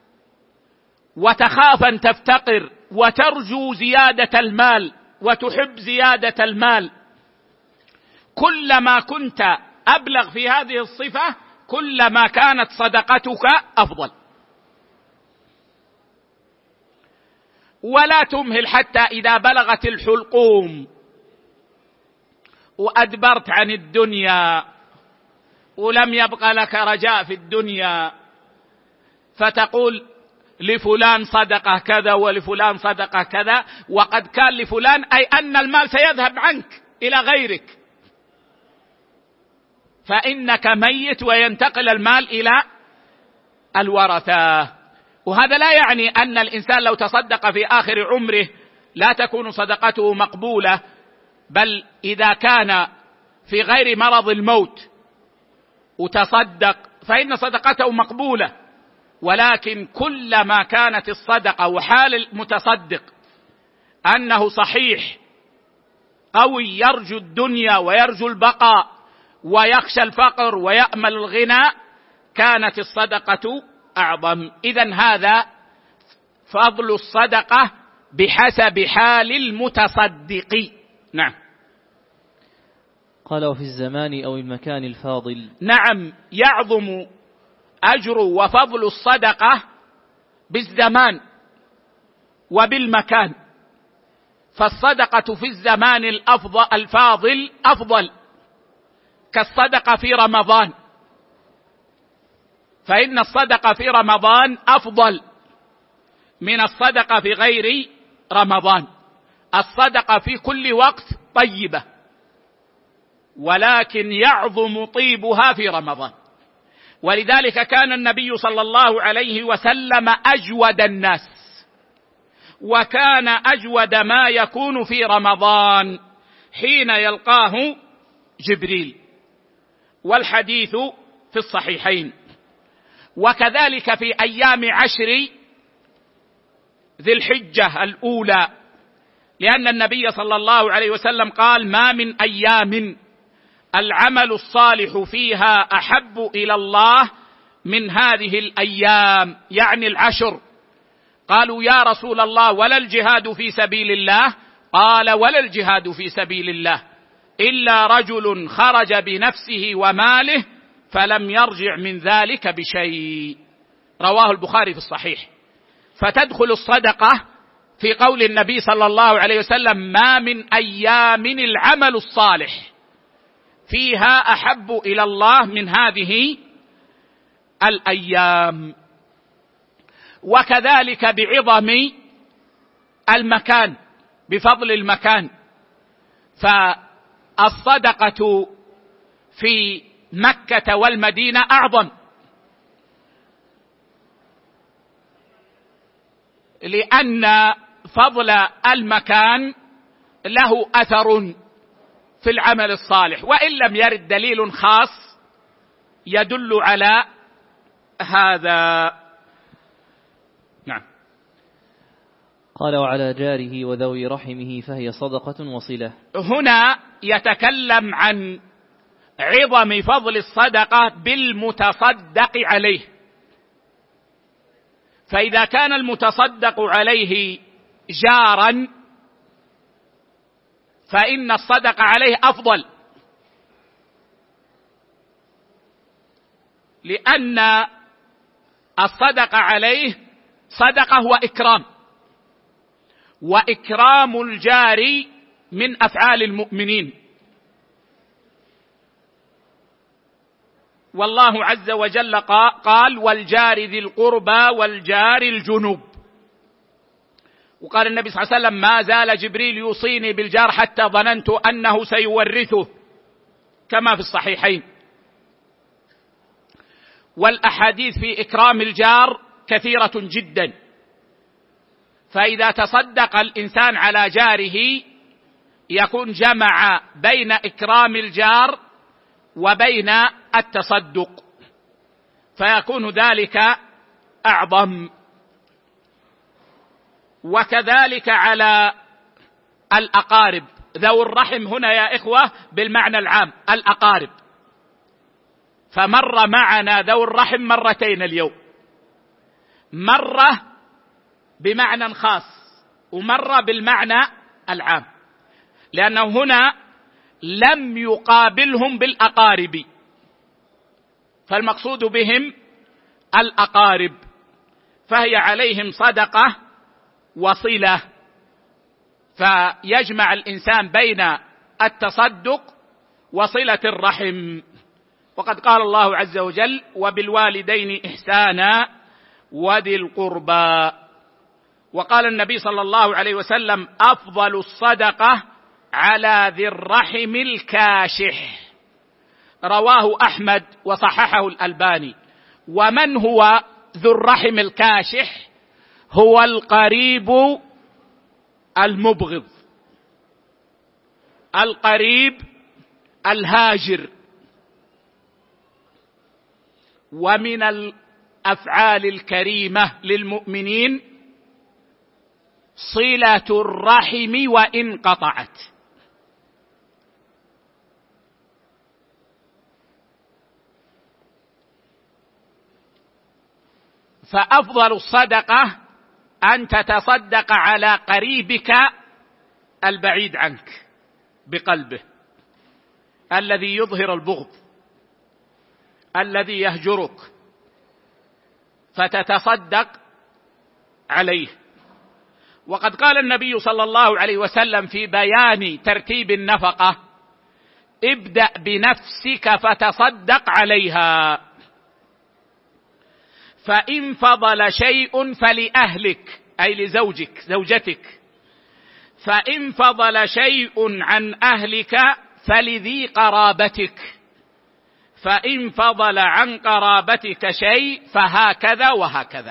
وتخاف أن تفتقر وترجو زيادة المال وتحب زيادة المال. كلما كنت أبلغ في هذه الصفة كلما كانت صدقتك أفضل. ولا تمهل حتى إذا بلغت الحلقوم وأدبرت عن الدنيا ولم يبق لك رجاء في الدنيا فتقول لفلان صدقة كذا ولفلان صدقة كذا وقد كان لفلان، أي أن المال سيذهب عنك إلى غيرك، فإنك ميت وينتقل المال إلى الورثة. وهذا لا يعني أن الإنسان لو تصدق في آخر عمره لا تكون صدقته مقبولة، بل إذا كان في غير مرض الموت وتصدق فإن صدقته مقبولة. ولكن كلما كانت الصدقة وحال المتصدق أنه صحيح قوي يرجو الدنيا ويرجو البقاء ويخشى الفقر ويأمل الغنى، كانت الصدقة أعظم. إذن هذا فضل الصدقة بحسب حال المتصدق. نعم. قال: وفي الزمان أو المكان الفاضل. نعم، يعظم أجر وفضل الصدقة بالزمان وبالمكان. فالصدقة في الزمان الفاضل أفضل، كالصدقة في رمضان، فإن الصدقة في رمضان أفضل من الصدقة في غير رمضان. الصدقة في كل وقت طيبة، ولكن يعظم طيبها في رمضان. ولذلك كان النبي صلى الله عليه وسلم أجود الناس، وكان أجود ما يكون في رمضان حين يلقاه جبريل، والحديث في الصحيحين. وكذلك في أيام 10 ذي الحجة الأولى، لأن النبي صلى الله عليه وسلم قال: ما من أيام العمل الصالح فيها أحب إلى الله من هذه الأيام، يعني 10. قالوا: يا رسول الله ولا الجهاد في سبيل الله؟ قال: ولا الجهاد في سبيل الله إلا رجل خرج بنفسه وماله فلم يرجع من ذلك بشيء. رواه البخاري في الصحيح. فتدخل الصدقة في قول النبي صلى الله عليه وسلم: ما من أيام العمل الصالح فيها أحب إلى الله من هذه الأيام. وكذلك بعظم المكان، بفضل المكان، فالصدقة في مكة والمدينة أعظم، لأن فضل المكان له أثر في العمل الصالح، وإن لم يرد دليل خاص يدل على هذا. نعم. قال: وعلى جاره وذوي رحمه فهي صدقة وصلة. هنا يتكلم عن عظم فضل الصدقة بالمتصدق عليه، فإذا كان المتصدق عليه جارا فإن الصدقة عليه أفضل، لأن الصدقة عليه صدقة وإكرام، وإكرام الجار من أفعال المؤمنين، والله عز وجل قال: والجار ذي القربى والجار الجنوب. وقال النبي صلى الله عليه وسلم: ما زال جبريل يوصيني بالجار حتى ظننت أنه سيورثه، كما في الصحيحين. والأحاديث في إكرام الجار كثيرة جدا، فإذا تصدق الإنسان على جاره يكون جمع بين إكرام الجار وبين التصدق، فيكون ذلك أعظم. وكذلك على الأقارب، ذو الرحم هنا يا إخوة بالمعنى العام الأقارب، فمر معنا ذو الرحم مرتين اليوم، مرة بمعنى خاص ومرة بالمعنى العام، لأنه هنا لم يقابلهم بالأقارب، فالمقصود بهم الأقارب، فهي عليهم صدقة وصلة، فيجمع الإنسان بين التصدق وصلة الرحم. وقد قال الله عز وجل: وبالوالدين إحسانا وذي القربى. وقال النبي صلى الله عليه وسلم: أفضل الصدقة على ذي الرحم الكاشح، رواه أحمد وصححه الألباني. ومن هو ذو الرحم الكاشح؟ هو القريب المبغض، القريب الهاجر. ومن الأفعال الكريمة للمؤمنين صلة الرحم وإن قطعت. فأفضل الصدقة أن تتصدق على قريبك البعيد عنك بقلبه، الذي يظهر البغض، الذي يهجرك، فتتصدق عليه. وقد قال النبي صلى الله عليه وسلم في بيان ترتيب النفقة: ابدأ بنفسك فتصدق عليها، فإن فضل شيء فلأهلك، أي لزوجك زوجتك، فإن فضل شيء عن أهلك فلذي قرابتك، فإن فضل عن قرابتك شيء فهكذا وهكذا،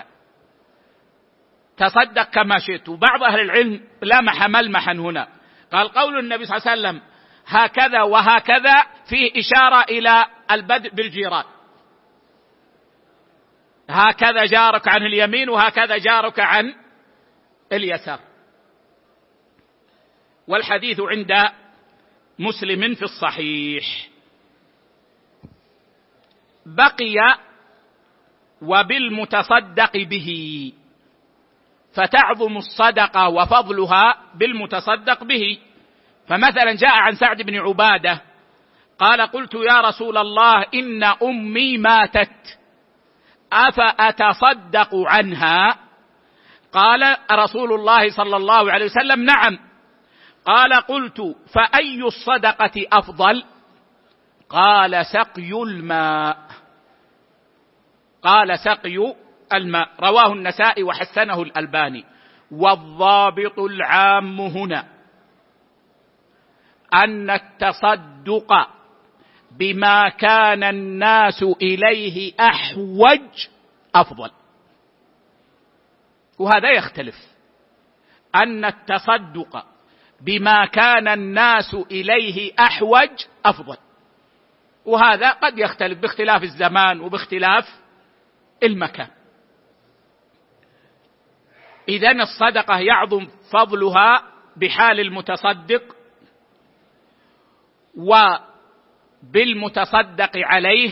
تصدق كما شئت. وبعض أهل العلم لمح ملمحا هنا، قال: قول النبي صلى الله عليه وسلم هكذا وهكذا فيه إشارة إلى البدء بالجيران، هكذا جارك عن اليمين وهكذا جارك عن اليسار. والحديث عند مسلم في الصحيح. بقي وبالمتصدق به، فتعظم الصدقة وفضلها بالمتصدق به. فمثلا جاء عن سعد بن عبادة قال: قلت يا رسول الله إن أمي ماتت أفأتصدق عنها؟ قال رسول الله صلى الله عليه وسلم: نعم. قال: قلت فأي الصدقة أفضل؟ قال: سقي الماء. قال: سقي الماء. رواه النسائي وحسنه الألباني. والضابط العام هنا أن التصدق بما كان الناس إليه أحوج أفضل. وهذا يختلف، أن التصدق بما كان الناس إليه أحوج أفضل، وهذا قد يختلف باختلاف الزمان وباختلاف المكان. إذن الصدقة يعظم فضلها بحال المتصدق وبالمتصدق عليه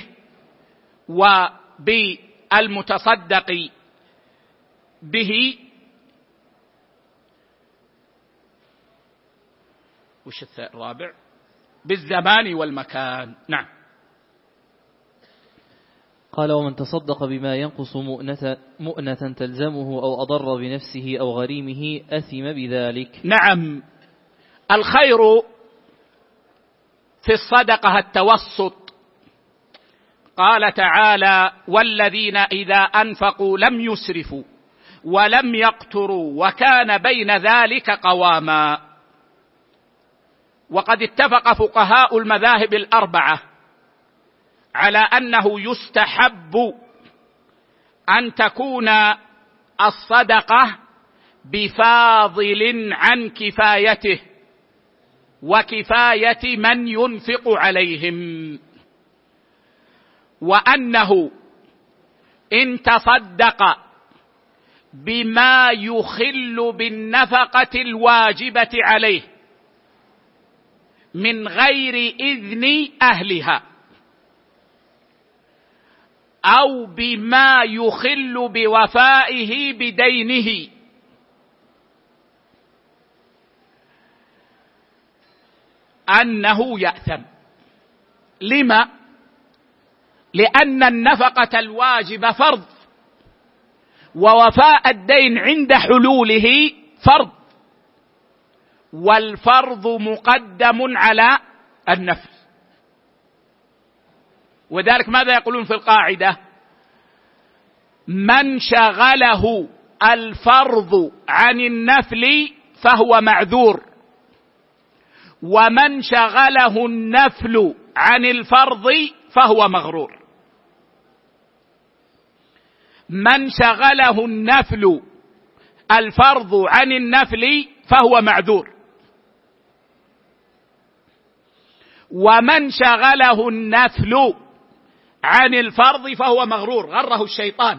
وبالمتصدق به. وش الرابع؟ بالزمان والمكان. نعم. قال: ومن تصدق بما ينقص مؤنة تلزمه أو أضر بنفسه أو غريمه أثم بذلك. نعم، الخير في الصدقة التوسط. قال تعالى: والذين إذا أنفقوا لم يسرفوا ولم يقتروا وكان بين ذلك قواما. وقد اتفق فقهاء المذاهب الأربعة على أنه يستحب أن تكون الصدقة بفاضل عن كفايته وكفاية من ينفق عليهم، وأنه إن تصدق بما يخل بالنفقة الواجبة عليه من غير إذن أهلها أو بما يخل بوفائه بدينه أنه يأثم. لما؟ لأن النفقة الواجبة فرض، ووفاء الدين عند حلوله فرض، والفرض مقدم على النفل. وذلك ماذا يقولون في القاعدة؟ من شغله الفرض عن النفل فهو معذور، ومن شغله النفل عن الفرض فهو مغرور. من شغله الفرض عن النفل فهو معذور، ومن شغله النفل عن الفرض فهو مغرور، غره الشيطان.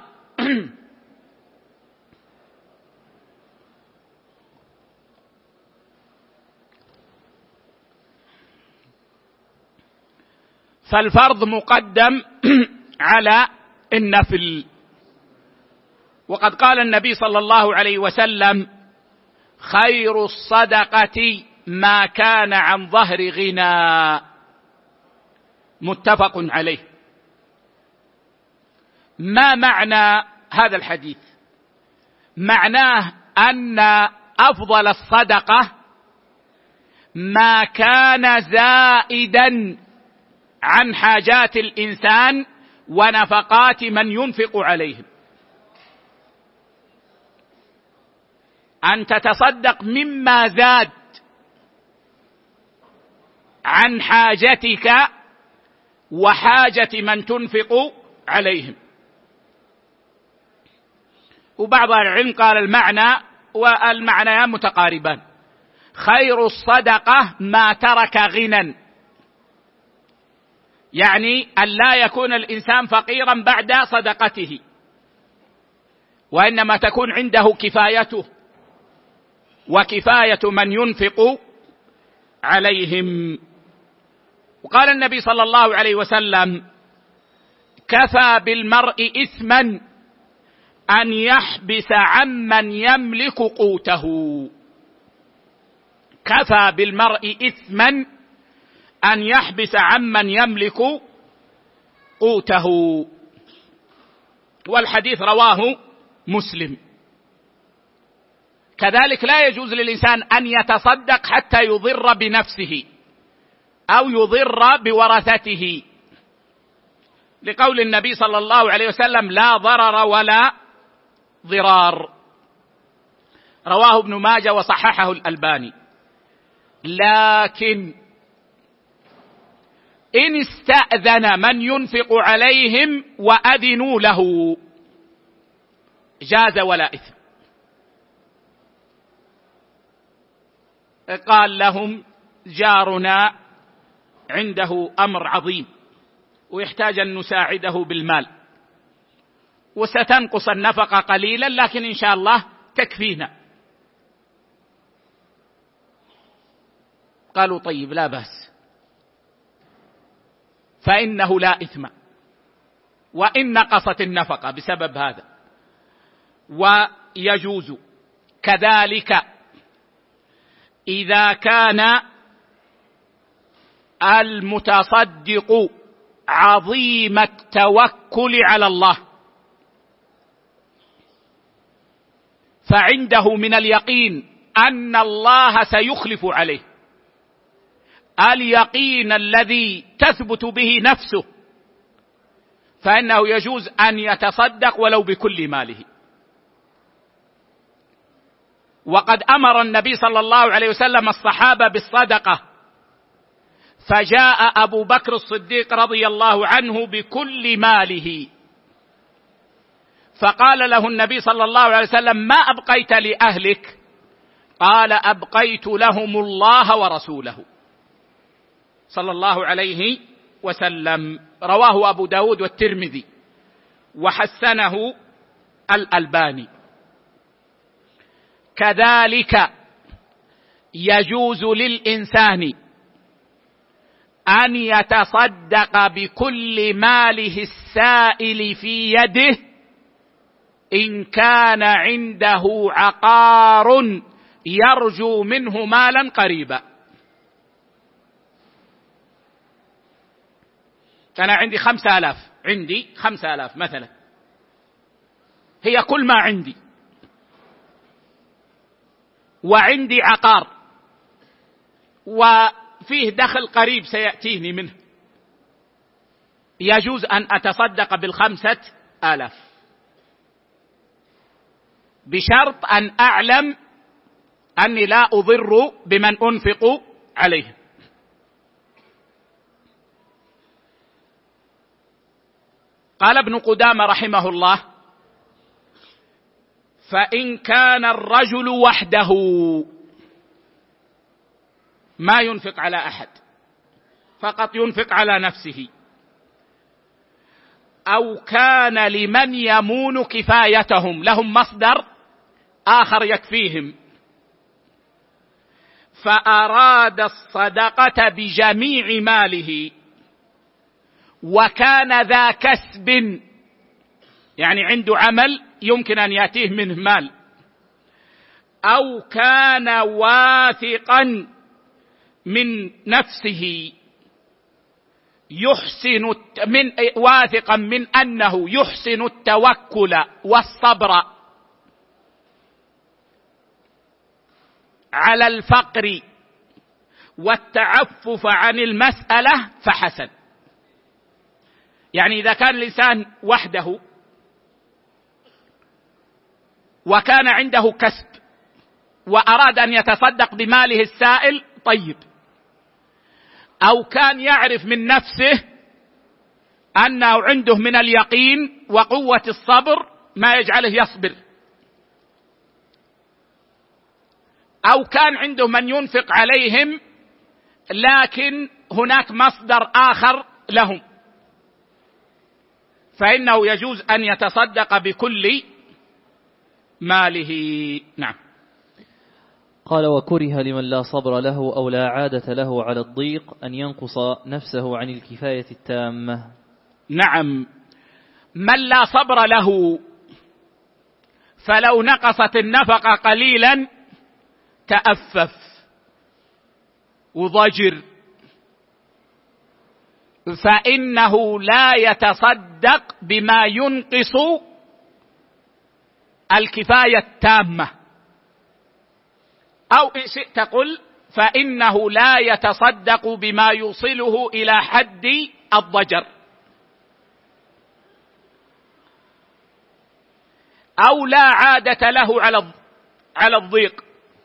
فالفرض مقدم على النفل. وقد قال النبي صلى الله عليه وسلم: خير الصدقة ما كان عن ظهر غنى. متفق عليه. ما معنى هذا الحديث؟ معناه أن أفضل الصدقة ما كان زائدا عن حاجات الإنسان ونفقات من ينفق عليهم. أن تتصدق مما زاد عن حاجتك وحاجة من تنفق عليهم. وبعض العلم قال المعنى والمعنيان متقاربان. خير الصدقة ما ترك غنى، يعني أن لا يكون الإنسان فقيرا بعد صدقته، وإنما تكون عنده كفايته وكفاية من ينفق عليهم. وقال النبي صلى الله عليه وسلم: كفى بالمرء إثما أن يحبس عمن يملك قوته. كفى بالمرء إثما أن يحبس عمن يملك قوته. والحديث رواه مسلم. كذلك لا يجوز للإنسان أن يتصدق حتى يضر بنفسه أو يضر بورثته، لقول النبي صلى الله عليه وسلم: لا ضرر ولا ضرار. رواه ابن ماجه وصححه الألباني. لكن إن استأذن من ينفق عليهم وأذنوا له جاز ولا إثم. قال لهم جارنا عنده أمر عظيم ويحتاج أن نساعده بالمال، وستنقص النفقة قليلا لكن إن شاء الله تكفينا. قالوا طيب لا بأس، فإنه لا إثم وإن نقصت النفقة بسبب هذا. ويجوز كذلك إذا كان المتصدق عظيم التوكل على الله، فعنده من اليقين أن الله سيخلف عليه، اليقين الذي تثبت به نفسه، فإنه يجوز أن يتصدق ولو بكل ماله. وقد أمر النبي صلى الله عليه وسلم الصحابة بالصدقة، فجاء أبو بكر الصديق رضي الله عنه بكل ماله، فقال له النبي صلى الله عليه وسلم: ما أبقيت لأهلك؟ قال: أبقيت لهم الله ورسوله صلى الله عليه وسلم. رواه أبو داود والترمذي وحسنه الألباني. كذلك يجوز للإنسان أن يتصدق بكل ماله السائل في يده إن كان عنده عقار يرجو منه مالا قريبا. أنا عندي 5000، عندي 5000 مثلا، هي كل ما عندي، وعندي عقار وفيه دخل قريب سيأتيني منه، يجوز أن أتصدق ب5,000 بشرط أن أعلم أني لا أضر بمن أنفق عليه. قال ابن قدامة رحمه الله: فإن كان الرجل وحده ما ينفق على أحد، فقط ينفق على نفسه، أو كان لمن يمون كفايتهم، لهم مصدر آخر يكفيهم، فأراد الصدقة بجميع ماله وكان ذا كسب، يعني عنده عمل يمكن أن يأتيه منه مال، أو كان واثقا من نفسه واثقا من أنه يحسن التوكل والصبر على الفقر والتعفف عن المسألة فحسن. يعني إذا كان الإنسان وحده وكان عنده كسب وأراد أن يتصدق بماله السائل، طيب. أو كان يعرف من نفسه أنه عنده من اليقين وقوة الصبر ما يجعله يصبر، أو كان عنده من ينفق عليهم لكن هناك مصدر آخر لهم، فإنه يجوز أن يتصدق بكل ماله. نعم. قال: وكره لمن لا صبر له أو لا عادة له على الضيق أن ينقص نفسه عن الكفاية التامة. نعم، من لا صبر له فلو نقصت النفقة قليلا تأفف وضجر، فإنه لا يتصدق بما ينقص الكفاية التامة، أو إن شئت قل فإنه لا يتصدق بما يوصله إلى حد الضجر، أو لا عادة له على الضيق،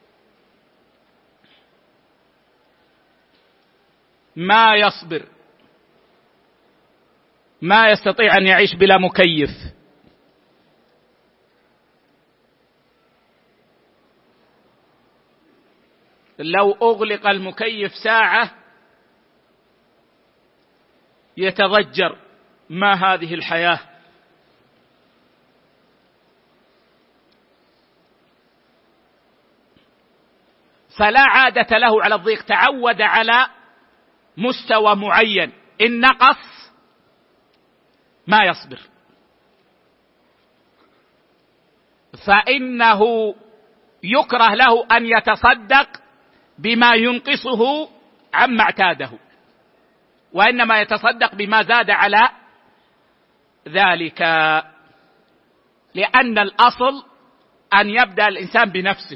ما يصبر، ما يستطيع أن يعيش بلا مكيف، لو أغلق المكيف ساعة يتضجر، ما هذه الحياة؟ فلا عادة له على الضيق، تعود على مستوى معين، إن نقص ما يصبر، فإنه يكره له أن يتصدق بما ينقصه عما اعتاده، وإنما يتصدق بما زاد على ذلك، لأن الأصل أن يبدأ الإنسان بنفسه.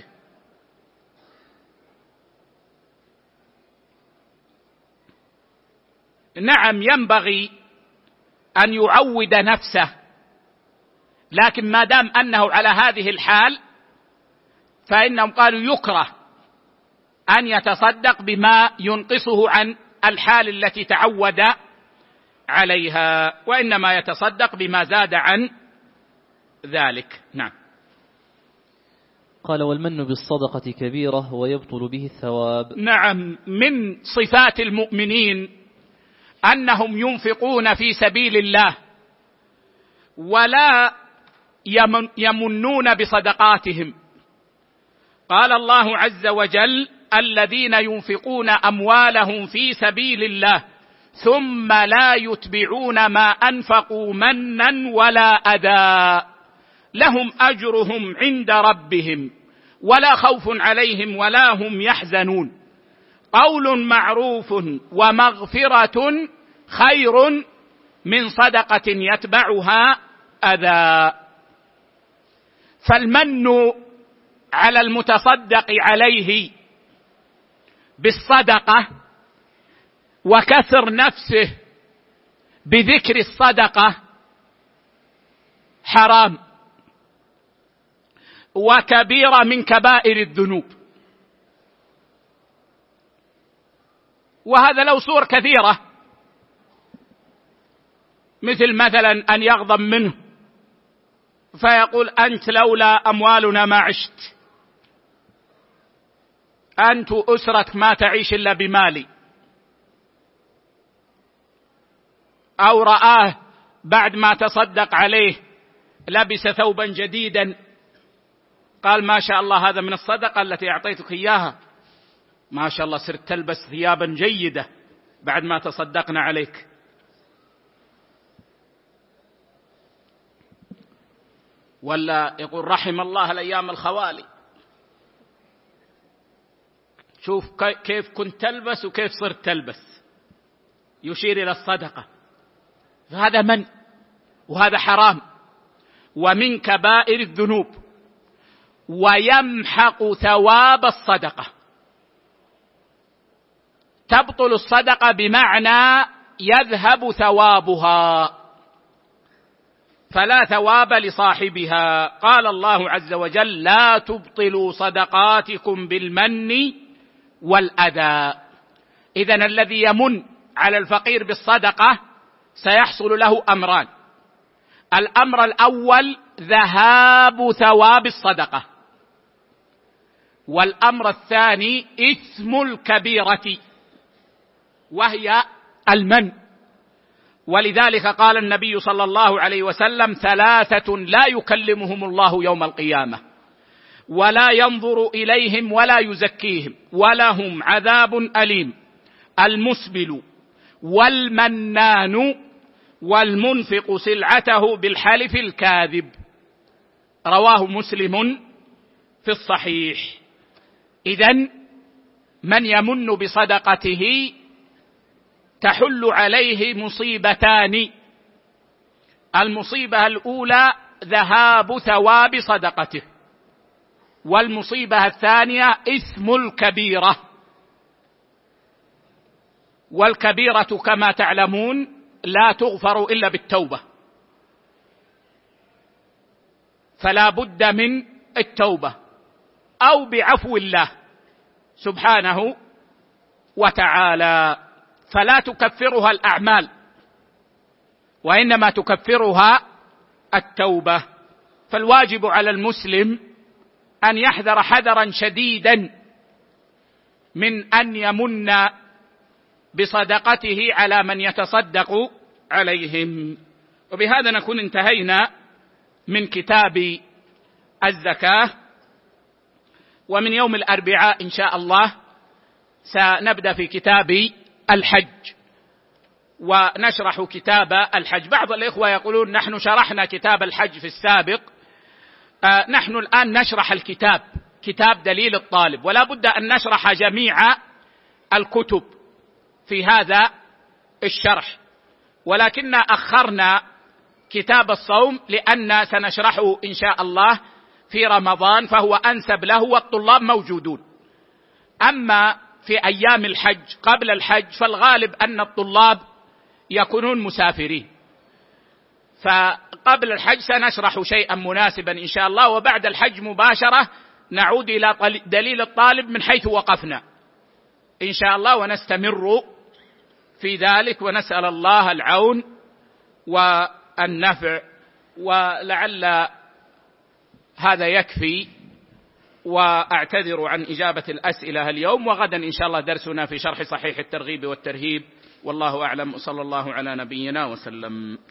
نعم ينبغي أن يعود نفسه، لكن ما دام أنه على هذه الحال فإنهم قالوا يكره أن يتصدق بما ينقصه عن الحال التي تعود عليها، وإنما يتصدق بما زاد عن ذلك. نعم. قال: والمن بالصدقة كبيرة ويبطل به الثواب. نعم، من صفات المؤمنين أنهم ينفقون في سبيل الله ولا يمنون بصدقاتهم. قال الله عز وجل: الذين ينفقون أموالهم في سبيل الله ثم لا يتبعون ما أنفقوا منا ولا أذى لهم أجرهم عند ربهم ولا خوف عليهم ولا هم يحزنون قول معروف ومغفرة خير من صدقة يتبعها أذى. فالمن على المتصدق عليه بالصدقة وكسر نفسه بذكر الصدقة حرام وكبيرة من كبائر الذنوب، وهذا له صور كثيرة، مثلا أن يغضب منه فيقول: أنت لولا أموالنا ما عشت، أنت أسرتك ما تعيش إلا بمالي. أو رآه بعد ما تصدق عليه لبس ثوبا جديدا قال: ما شاء الله هذا من الصدقة التي أعطيتك إياها، ما شاء الله صرت تلبس ثيابا جيدة بعد ما تصدقنا عليك. ولا يقول: رحم الله الأيام الخوالي، شوف كيف كنت تلبس وكيف صرت تلبس، يشير إلى الصدقة. فهذا من، وهذا حرام ومن كبائر الذنوب، ويمحق ثواب الصدقة. تبطل الصدقة بمعنى يذهب ثوابها، فلا ثواب لصاحبها. قال الله عز وجل: لا تبطلوا صدقاتكم بالمن والأذى. إذن الذي يمن على الفقير بالصدقة سيحصل له أمران: الأمر الأول ذهاب ثواب الصدقة، والأمر الثاني إثم الكبيرة وهي المن. ولذلك قال النبي صلى الله عليه وسلم: ثلاثة لا يكلمهم الله يوم القيامة ولا ينظر إليهم ولا يزكيهم ولهم عذاب أليم: المسبل والمنان والمنفق سلعته بالحلف الكاذب. رواه مسلم في الصحيح. إذن من يمن بصدقته تحل عليه مصيبتان: المصيبة الأولى ذهاب ثواب صدقته، والمصيبة الثانية إثم الكبيرة. والكبيرة كما تعلمون لا تغفر إلا بالتوبة، فلا بد من التوبة أو بعفو الله سبحانه وتعالى، فلا تكفرها الأعمال وإنما تكفرها التوبة. فالواجب على المسلم أن يحذر حذرا شديدا من أن يمن بصدقته على من يتصدق عليهم. وبهذا نكون انتهينا من كتاب الزكاة. ومن يوم الأربعاء إن شاء الله سنبدأ في كتاب الحج ونشرح كتاب الحج. بعض الإخوة يقولون نحن شرحنا كتاب الحج في السابق، نحن الآن نشرح الكتاب، كتاب دليل الطالب، ولا بد أن نشرح جميع الكتب في هذا الشرح، ولكن أخرنا كتاب الصوم لأن سنشرحه إن شاء الله في رمضان، فهو أنسب له والطلاب موجودون. أما في أيام الحج قبل الحج فالغالب أن الطلاب يكونون مسافرين، فقبل الحج سنشرح شيئا مناسبا إن شاء الله، وبعد الحج مباشرة نعود إلى دليل الطالب من حيث وقفنا إن شاء الله، ونستمر في ذلك، ونسأل الله العون والنفع. ولعل هذا يكفي، وأعتذر عن إجابة الأسئلة اليوم، وغدا إن شاء الله درسنا في شرح صحيح الترغيب والترهيب، والله أعلم، وصلى الله على نبينا وسلم.